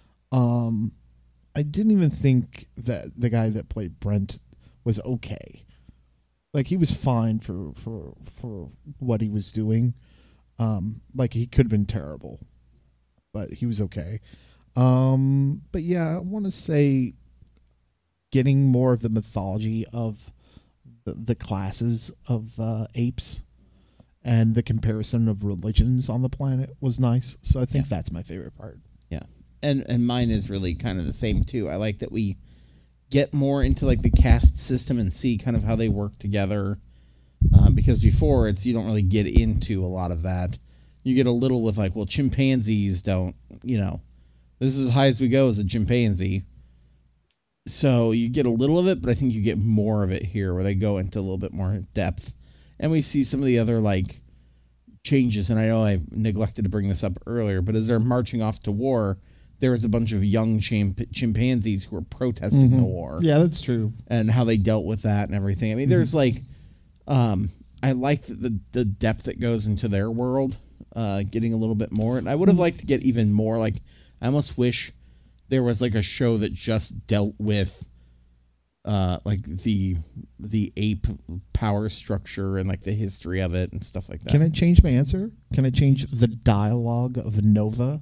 I didn't even think that the guy that played Brent was okay. Like, he was fine for what he was doing. Like, he could have been terrible, but he was okay. But yeah, I want to say getting more of the mythology of the classes of apes and the comparison of religions on the planet was nice. So I think that's my favorite part. Yeah. And mine is really kind of the same too. I like that we get more into like the caste system and see kind of how they work together. Because before you don't really get into a lot of that. You get a little with like, well, chimpanzees don't, this is as high as we go as a chimpanzee. So you get a little of it, but I think you get more of it here where they go into a little bit more depth. And we see some of the other like changes. And I know I neglected to bring this up earlier, but as they're marching off to war, there was a bunch of young chimpanzees who were protesting the war. Yeah, that's true. And how they dealt with that and everything. I mean, there's like, I like the depth that goes into their world, getting a little bit more. And I would have liked to get even more. Like, I almost wish there was like a show that just dealt with, like the ape power structure and like the history of it and stuff like that. Can I change my answer? Can I change the dialogue of Nova?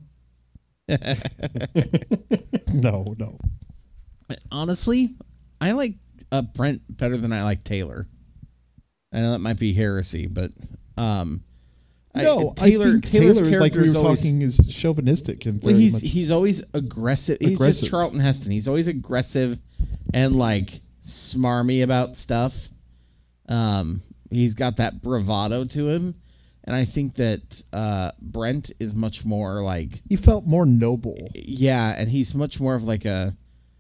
No. Honestly, I like Brent better than I like Taylor. I know that might be heresy, but I think Taylor, like we were talking, is chauvinistic and very much. He's always aggressive. He's just Charlton Heston. He's always aggressive and like smarmy about stuff. He's got that bravado to him, and I think that Brent is much more like... He felt more noble. Yeah, and he's much more of like a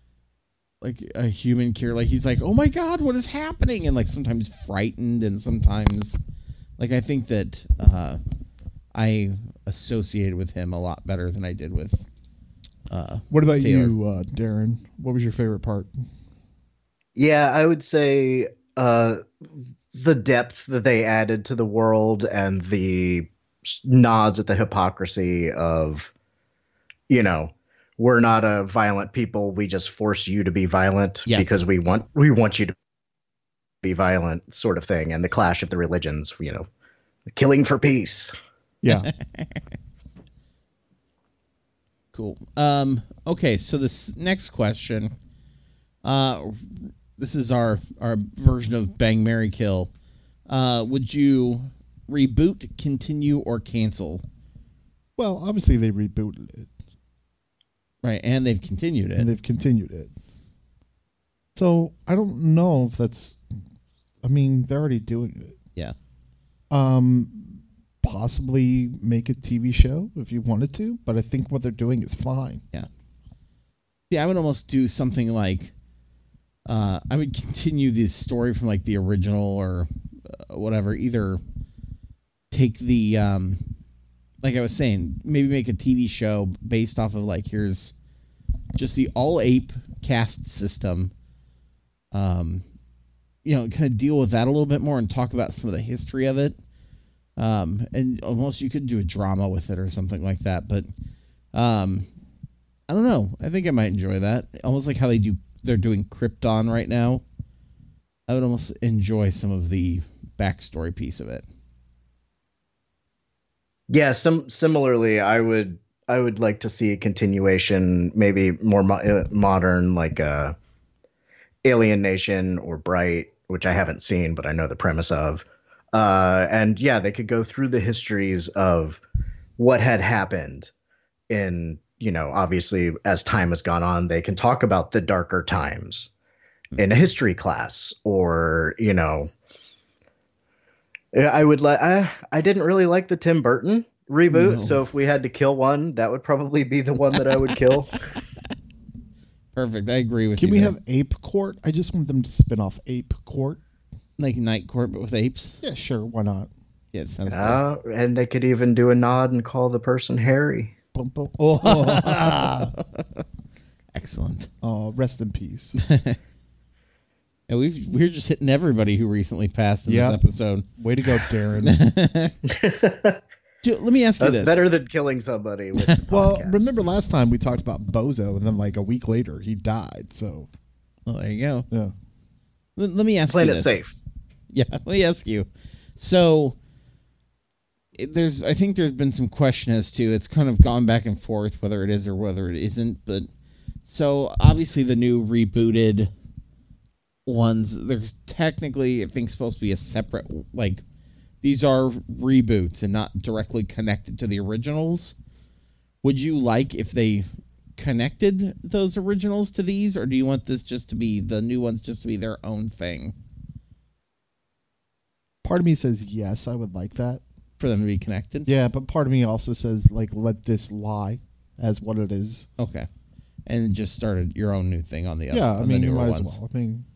human cure. Like, he's like, oh my god, what is happening? And like sometimes frightened, and sometimes... Like, I think that I associated with him a lot better than I did with What about Taylor. you, Darren? What was your favorite part? Yeah, I would say the depth that they added to the world and the nods at the hypocrisy of, you know, we're not a violent people. We just force you to be violent because we want you to be violent, sort of thing. And the clash of the religions, you know, killing for peace. Yeah. Cool. Okay, so this next question, this is our version of Bang, Marry, Kill. Would you reboot, continue, or cancel? Well, obviously they rebooted it. Right, and they've continued it. So I don't know if that's... I mean, they're already doing it. Yeah. Possibly make a TV show if you wanted to, but I think what they're doing is fine. Yeah. Yeah, I would almost do something like... I would continue this story from like the original or whatever. Either take the... like I was saying, maybe make a TV show based off of like, here's just the all-ape caste system. You know, kind of deal with that a little bit more and talk about some of the history of it. And almost you could do a drama with it or something like that. But I don't know. I think I might enjoy that. Almost like how they're doing Krypton right now. I would almost enjoy some of the backstory piece of it. Yeah, similarly, I would like to see a continuation, maybe more modern, like Alien Nation or Bright, which I haven't seen, but I know the premise of. And yeah, they could go through the histories of what had happened in, you know, obviously as time has gone on, they can talk about the darker times in a history class, or, you know, I didn't really like the Tim Burton reboot. No. So if we had to kill one, that would probably be the one that I would kill. Perfect. I agree with you. Can we there. Have Ape Court? I just want them to spin off Ape Court. Like Night Court, but with apes? Yeah, sure. Why not? Yeah, it sounds good. And they could even do a nod and call the person Harry. Bum, bum. Oh. Excellent. Oh, rest in peace. And we're just hitting everybody who recently passed in this episode. Way to go, Darren. Dude, let me ask you this. That's better than killing somebody with Well, remember last time we talked about Bozo, and then like a week later he died. So, well, there you go. Yeah. Let me ask Playing you this. Playing it safe. Yeah, let me ask you. So, I think there's been some question as to, it's kind of gone back and forth whether it is or whether it isn't. But so obviously the new rebooted ones, there's technically, I think, supposed to be a separate, like, these are reboots and not directly connected to the originals. Would you like if they connected those originals to these, or do you want this just to be, the new ones just to be their own thing? Part of me says yes, I would like that. For them to be connected? Yeah, but part of me also says, like, let this lie as what it is. Okay. And just started your own new thing on the other, yeah, I mean, the newer you might ones. as well. I mean,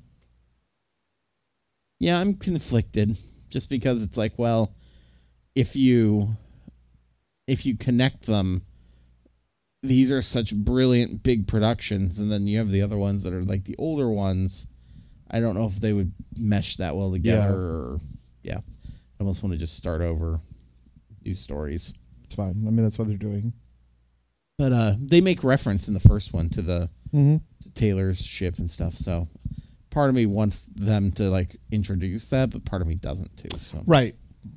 yeah, I'm conflicted. Just because it's like, well, if you connect them, these are such brilliant big productions, and then you have the other ones that are like the older ones. I don't know if they would mesh that well together. Yeah. I almost want to just start over, new stories. It's fine. I mean, that's what they're doing. But they make reference in the first one to the to Taylor's ship and stuff, so part of me wants them to like introduce that, but part of me doesn't too. So right.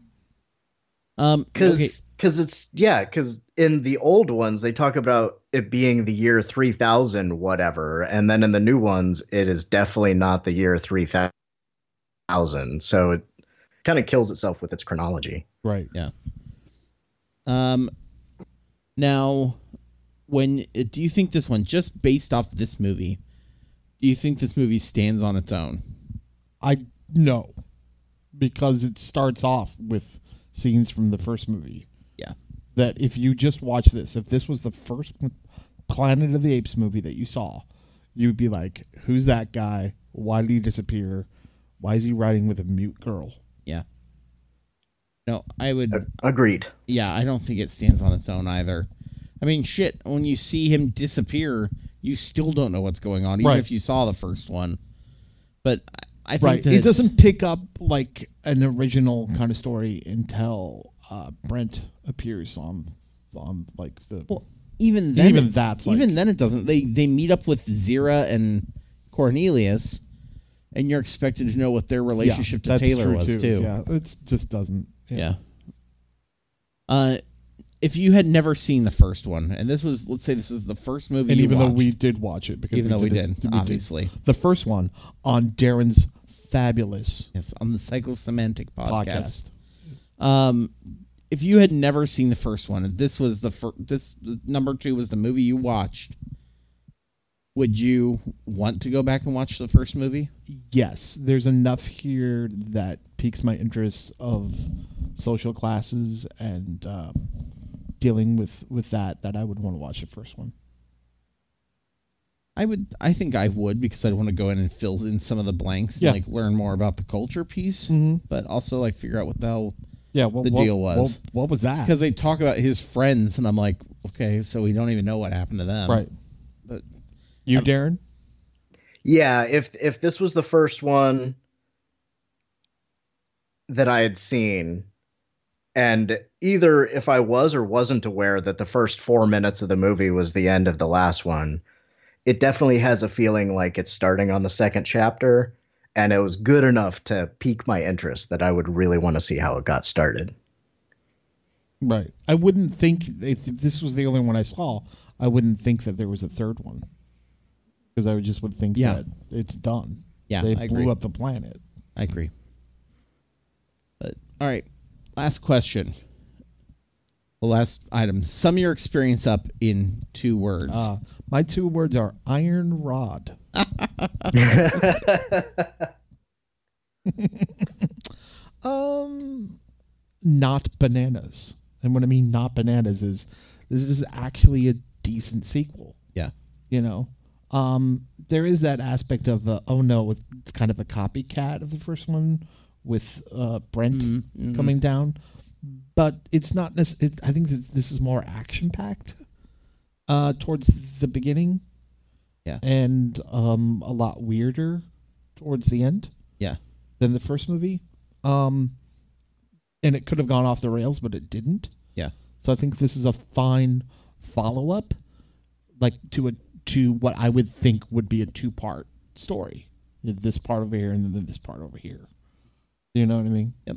Because in the old ones they talk about it being the year 3000 whatever, and then in the new ones it is definitely not the year 3000. So it kind of kills itself with its chronology. Right. Yeah. Now, do you think this one, just based off this movie, do you think this movie stands on its own? No. because it starts off with scenes from the first movie. Yeah. That if you just watch this, if this was the first Planet of the Apes movie that you saw, you'd be like, who's that guy? Why did he disappear? Why is he riding with a mute girl? Yeah. No, I would... Agreed. Yeah, I don't think it stands on its own either. I mean, shit, when you see him disappear, you still don't know what's going on, even if you saw the first one. But I think that it doesn't pick up like an original kind of story until Brent appears on like the... Well, even then it doesn't. They meet up with Zira and Cornelius, and you're expected to know what their relationship to Taylor was too. Yeah, it just doesn't. Yeah. If you had never seen the first one, and let's say this was the first movie, and you even watched, though we did watch it, because we did, obviously, the first one on Darren's fabulous, on the Psychosemantic podcast. If you had never seen the first one, this was this number 2 was the movie you watched, would you want to go back and watch the first movie? Yes, there's enough here that piques my interest of social classes and dealing with that I would want to watch the first one. I think I would, because I'd want to go in and fill in some of the blanks and like learn more about the culture piece, but also like figure out what the hell the deal was. What was that? Because they talk about his friends, and I'm like, okay, so we don't even know what happened to them. Right. But Darren? Yeah, if this was the first one that I had seen, and either if I was or wasn't aware that the first 4 minutes of the movie was the end of the last one, it definitely has a feeling like it's starting on the second chapter, and it was good enough to pique my interest that I would really want to see how it got started. Right. I wouldn't think, if this was the only one I saw, I wouldn't think that there was a third one. Because I would think that it's done. Yeah, they I blew agree. up the planet. I agree. But all right, last question. The last item. Sum your experience up in 2 words. My 2 words are iron rod. Not bananas. And what I mean not bananas is this is actually a decent sequel. Yeah. You know? There is that aspect of, oh no, it's kind of a copycat of the first one with Brent coming down. But it's not necessarily, I think this is more action-packed towards the beginning. Yeah. And a lot weirder towards the end. Yeah. Than the first movie. And it could have gone off the rails, but it didn't. Yeah. So I think this is a fine follow-up, like to what I would think would be a 2-part story. This part over here and then this part over here. You know what I mean? Yep.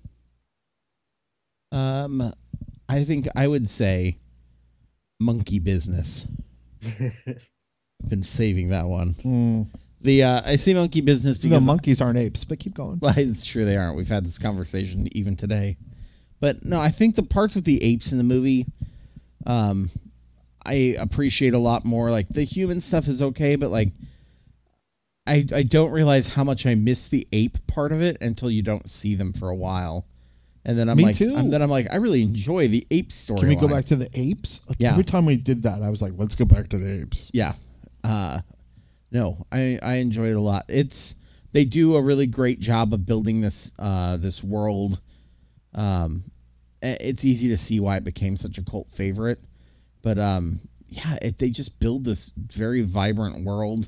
I think I would say monkey business. I've been saving that one. I say monkey business because monkeys aren't apes, but keep going. Well, it's true they aren't. We've had this conversation even today. But no, I think the parts with the apes in the movie, I appreciate a lot more. Like the human stuff is okay, but like I don't realize how much I miss the ape part of it until you don't see them for a while. And then I'm like, I really enjoy the ape story. Can we go back to the apes? Like, yeah. Every time we did that, I was like, let's go back to the apes. Yeah. No, I enjoy it a lot. They do a really great job of building this world. It's easy to see why it became such a cult favorite. But they just build this very vibrant world.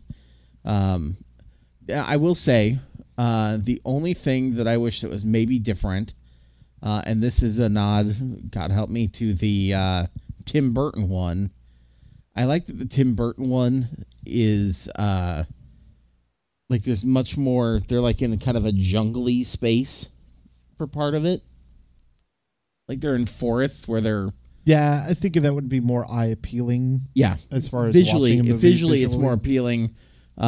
I will say, the only thing that I wish that was maybe different, and this is a nod, God help me, to the Tim Burton one. I like that the Tim Burton one is like there's much more. They're like in kind of a jungly space for part of it. Like they're in forests where they're. Yeah, I think that would be more eye appealing. Yeah, as far as visually, watching a movie, visually, it's more appealing.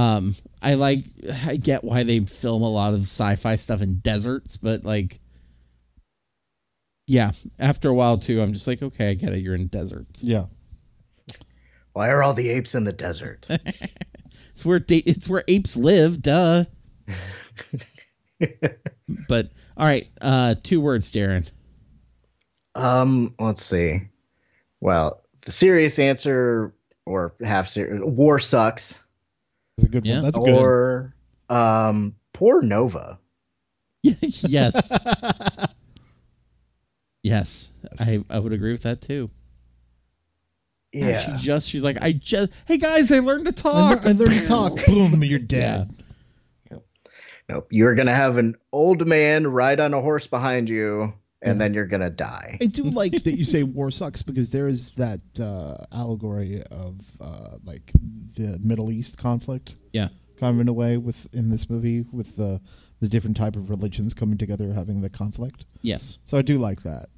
I get why they film a lot of sci-fi stuff in deserts, but like, yeah, after a while too, I'm just like, okay, I get it. You're in deserts. Yeah. Why are all the apes in the desert? It's where apes live. Duh. But All right, 2 words, Darren. Let's see. Well, the serious answer, or half serious, war sucks. That's a good one. That's good. Or poor Nova. Yes. Yes, I would agree with that too. Yeah. She's like, hey guys, I learned to talk. I learned to talk. Boom, you're dead. Yeah. Nope. You're going to have an old man ride on a horse behind you, and then you're going to die. I do like that you say war sucks, because there is that allegory of like the Middle East conflict. Yeah. Kind of in a way in this movie with the different type of religions coming together having the conflict. Yes. So I do like that.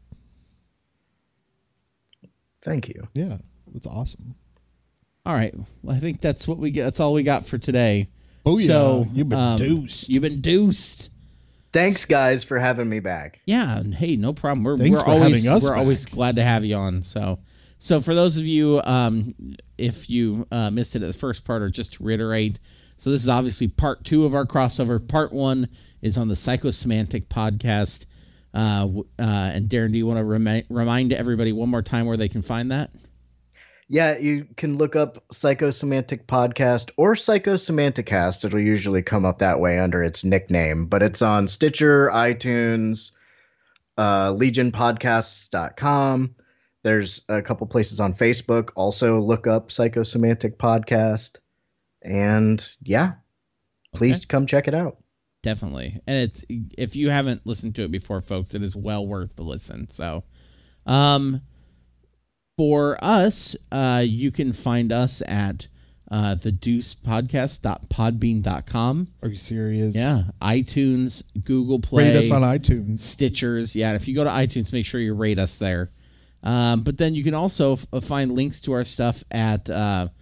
Thank you. Yeah, that's awesome. All right. Well, I think that's what we get. That's all we got for today. Oh yeah. So, you've been deuced. You've been deuced. Thanks, guys, for having me back. Yeah. And hey, no problem. We're having us We're back. always glad to have you on. So for those of you, if you missed it at the first part, or just to reiterate, so this is obviously part 2 of our crossover. Part 1 is on the Psychosemantic podcast. And Darren, do you want to remind everybody one more time where they can find that? Yeah, you can look up Psychosemantic Podcast or Psychosemanticast. It'll usually come up that way under its nickname, but it's on Stitcher, iTunes, legionpodcasts.com. There's a couple places on Facebook. Also look up Psychosemantic Podcast. And yeah, please come check it out. Definitely. And if you haven't listened to it before, folks, it is well worth the listen. So, for us, you can find us at thedeucepodcast.podbean.com. Are you serious? Yeah. iTunes, Google Play. Rate us on iTunes. Stitchers. Yeah. If you go to iTunes, make sure you rate us there. But then you can also find links to our stuff at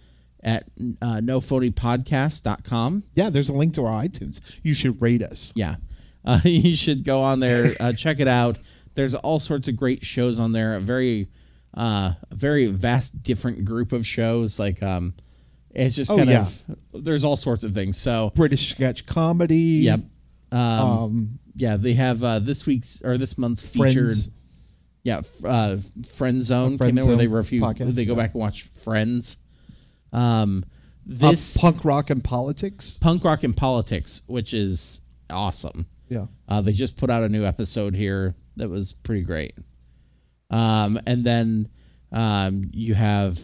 nophonypodcast.com. Yeah, there's a link to our iTunes. You should rate us. Yeah. You should go on there, check it out. There's all sorts of great shows on there. A very vast, different group of shows. Like, it's just kind of, there's all sorts of things. So British sketch comedy. Yep. Yeah, they have this month's featured. Friends. Yeah, Friend Zone Friend came in where they Zone review. podcast, They go back and watch Friends. This Punk Rock and Politics. Punk Rock and Politics, which is awesome. Yeah. They just put out a new episode here that was pretty great. And then you have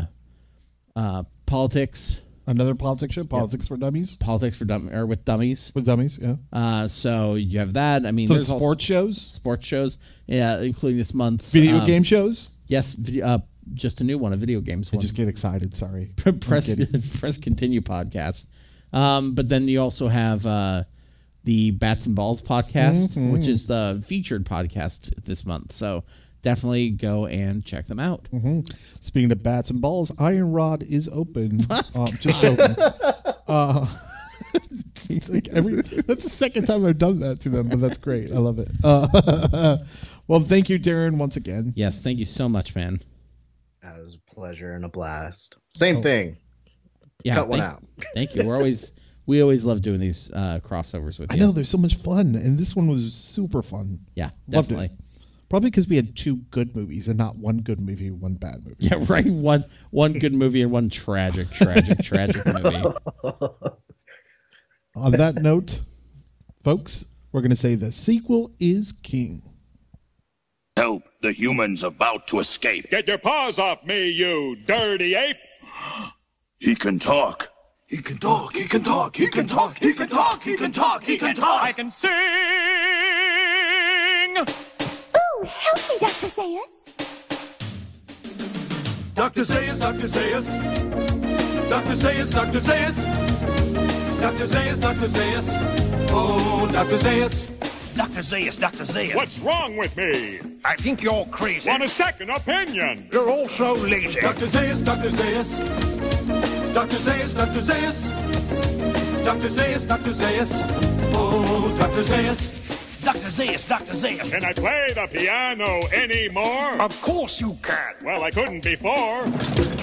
Politics. Another politics show, Politics for Dummies. Politics for with Dummies. With Dummies, yeah. So you have that. I mean, some there's sports shows. Sports shows, yeah, including this month's video game shows. Yes, just a new one, a video games one. I just get excited. Sorry. Press continue podcast. But then you also have the Bats and Balls podcast, which is the featured podcast this month. So definitely go and check them out. Speaking of Bats and Balls, Iron Rod is open. Just open. That's the second time I've done that to them, but that's great. I love it. Well, thank you, Darren, once again. Yes, thank you so much, man. That was a pleasure and a blast. Same thing. Yeah, Cut one out. Thank you. We always love doing these crossovers with you. I know, they're so much fun, and this one was super fun. Yeah, Loved definitely. it. Probably because we had 2 good movies and not 1 good movie, 1 bad movie. Yeah, right. One good movie and 1 tragic movie. On that note, folks, we're going to say the sequel is king. Help, the humans about to escape. Get your paws off me, you dirty ape! He can talk. He can talk, he can talk, he can talk, he can talk, he can talk, he can talk. I can sing! Ooh, help me, Dr. Zaius. Dr. Zaius, Dr. Zaius. Dr. Zaius, Dr. Zaius. Dr. Zaius, Dr. Zaius. Oh, Dr. Zaius. Dr. Zaius, Dr. Zaius. What's wrong with me? I think you're crazy. Want a second opinion? You're also lazy. Dr. Zaius, Dr. Zaius. Dr. Zaius, Dr. Zaius. Dr. Zaius, Dr. Zaius. Oh, Dr. Zaius. Dr. Zaius, Dr. Zaius. Can I play the piano anymore? Of course you can. Well, I couldn't before.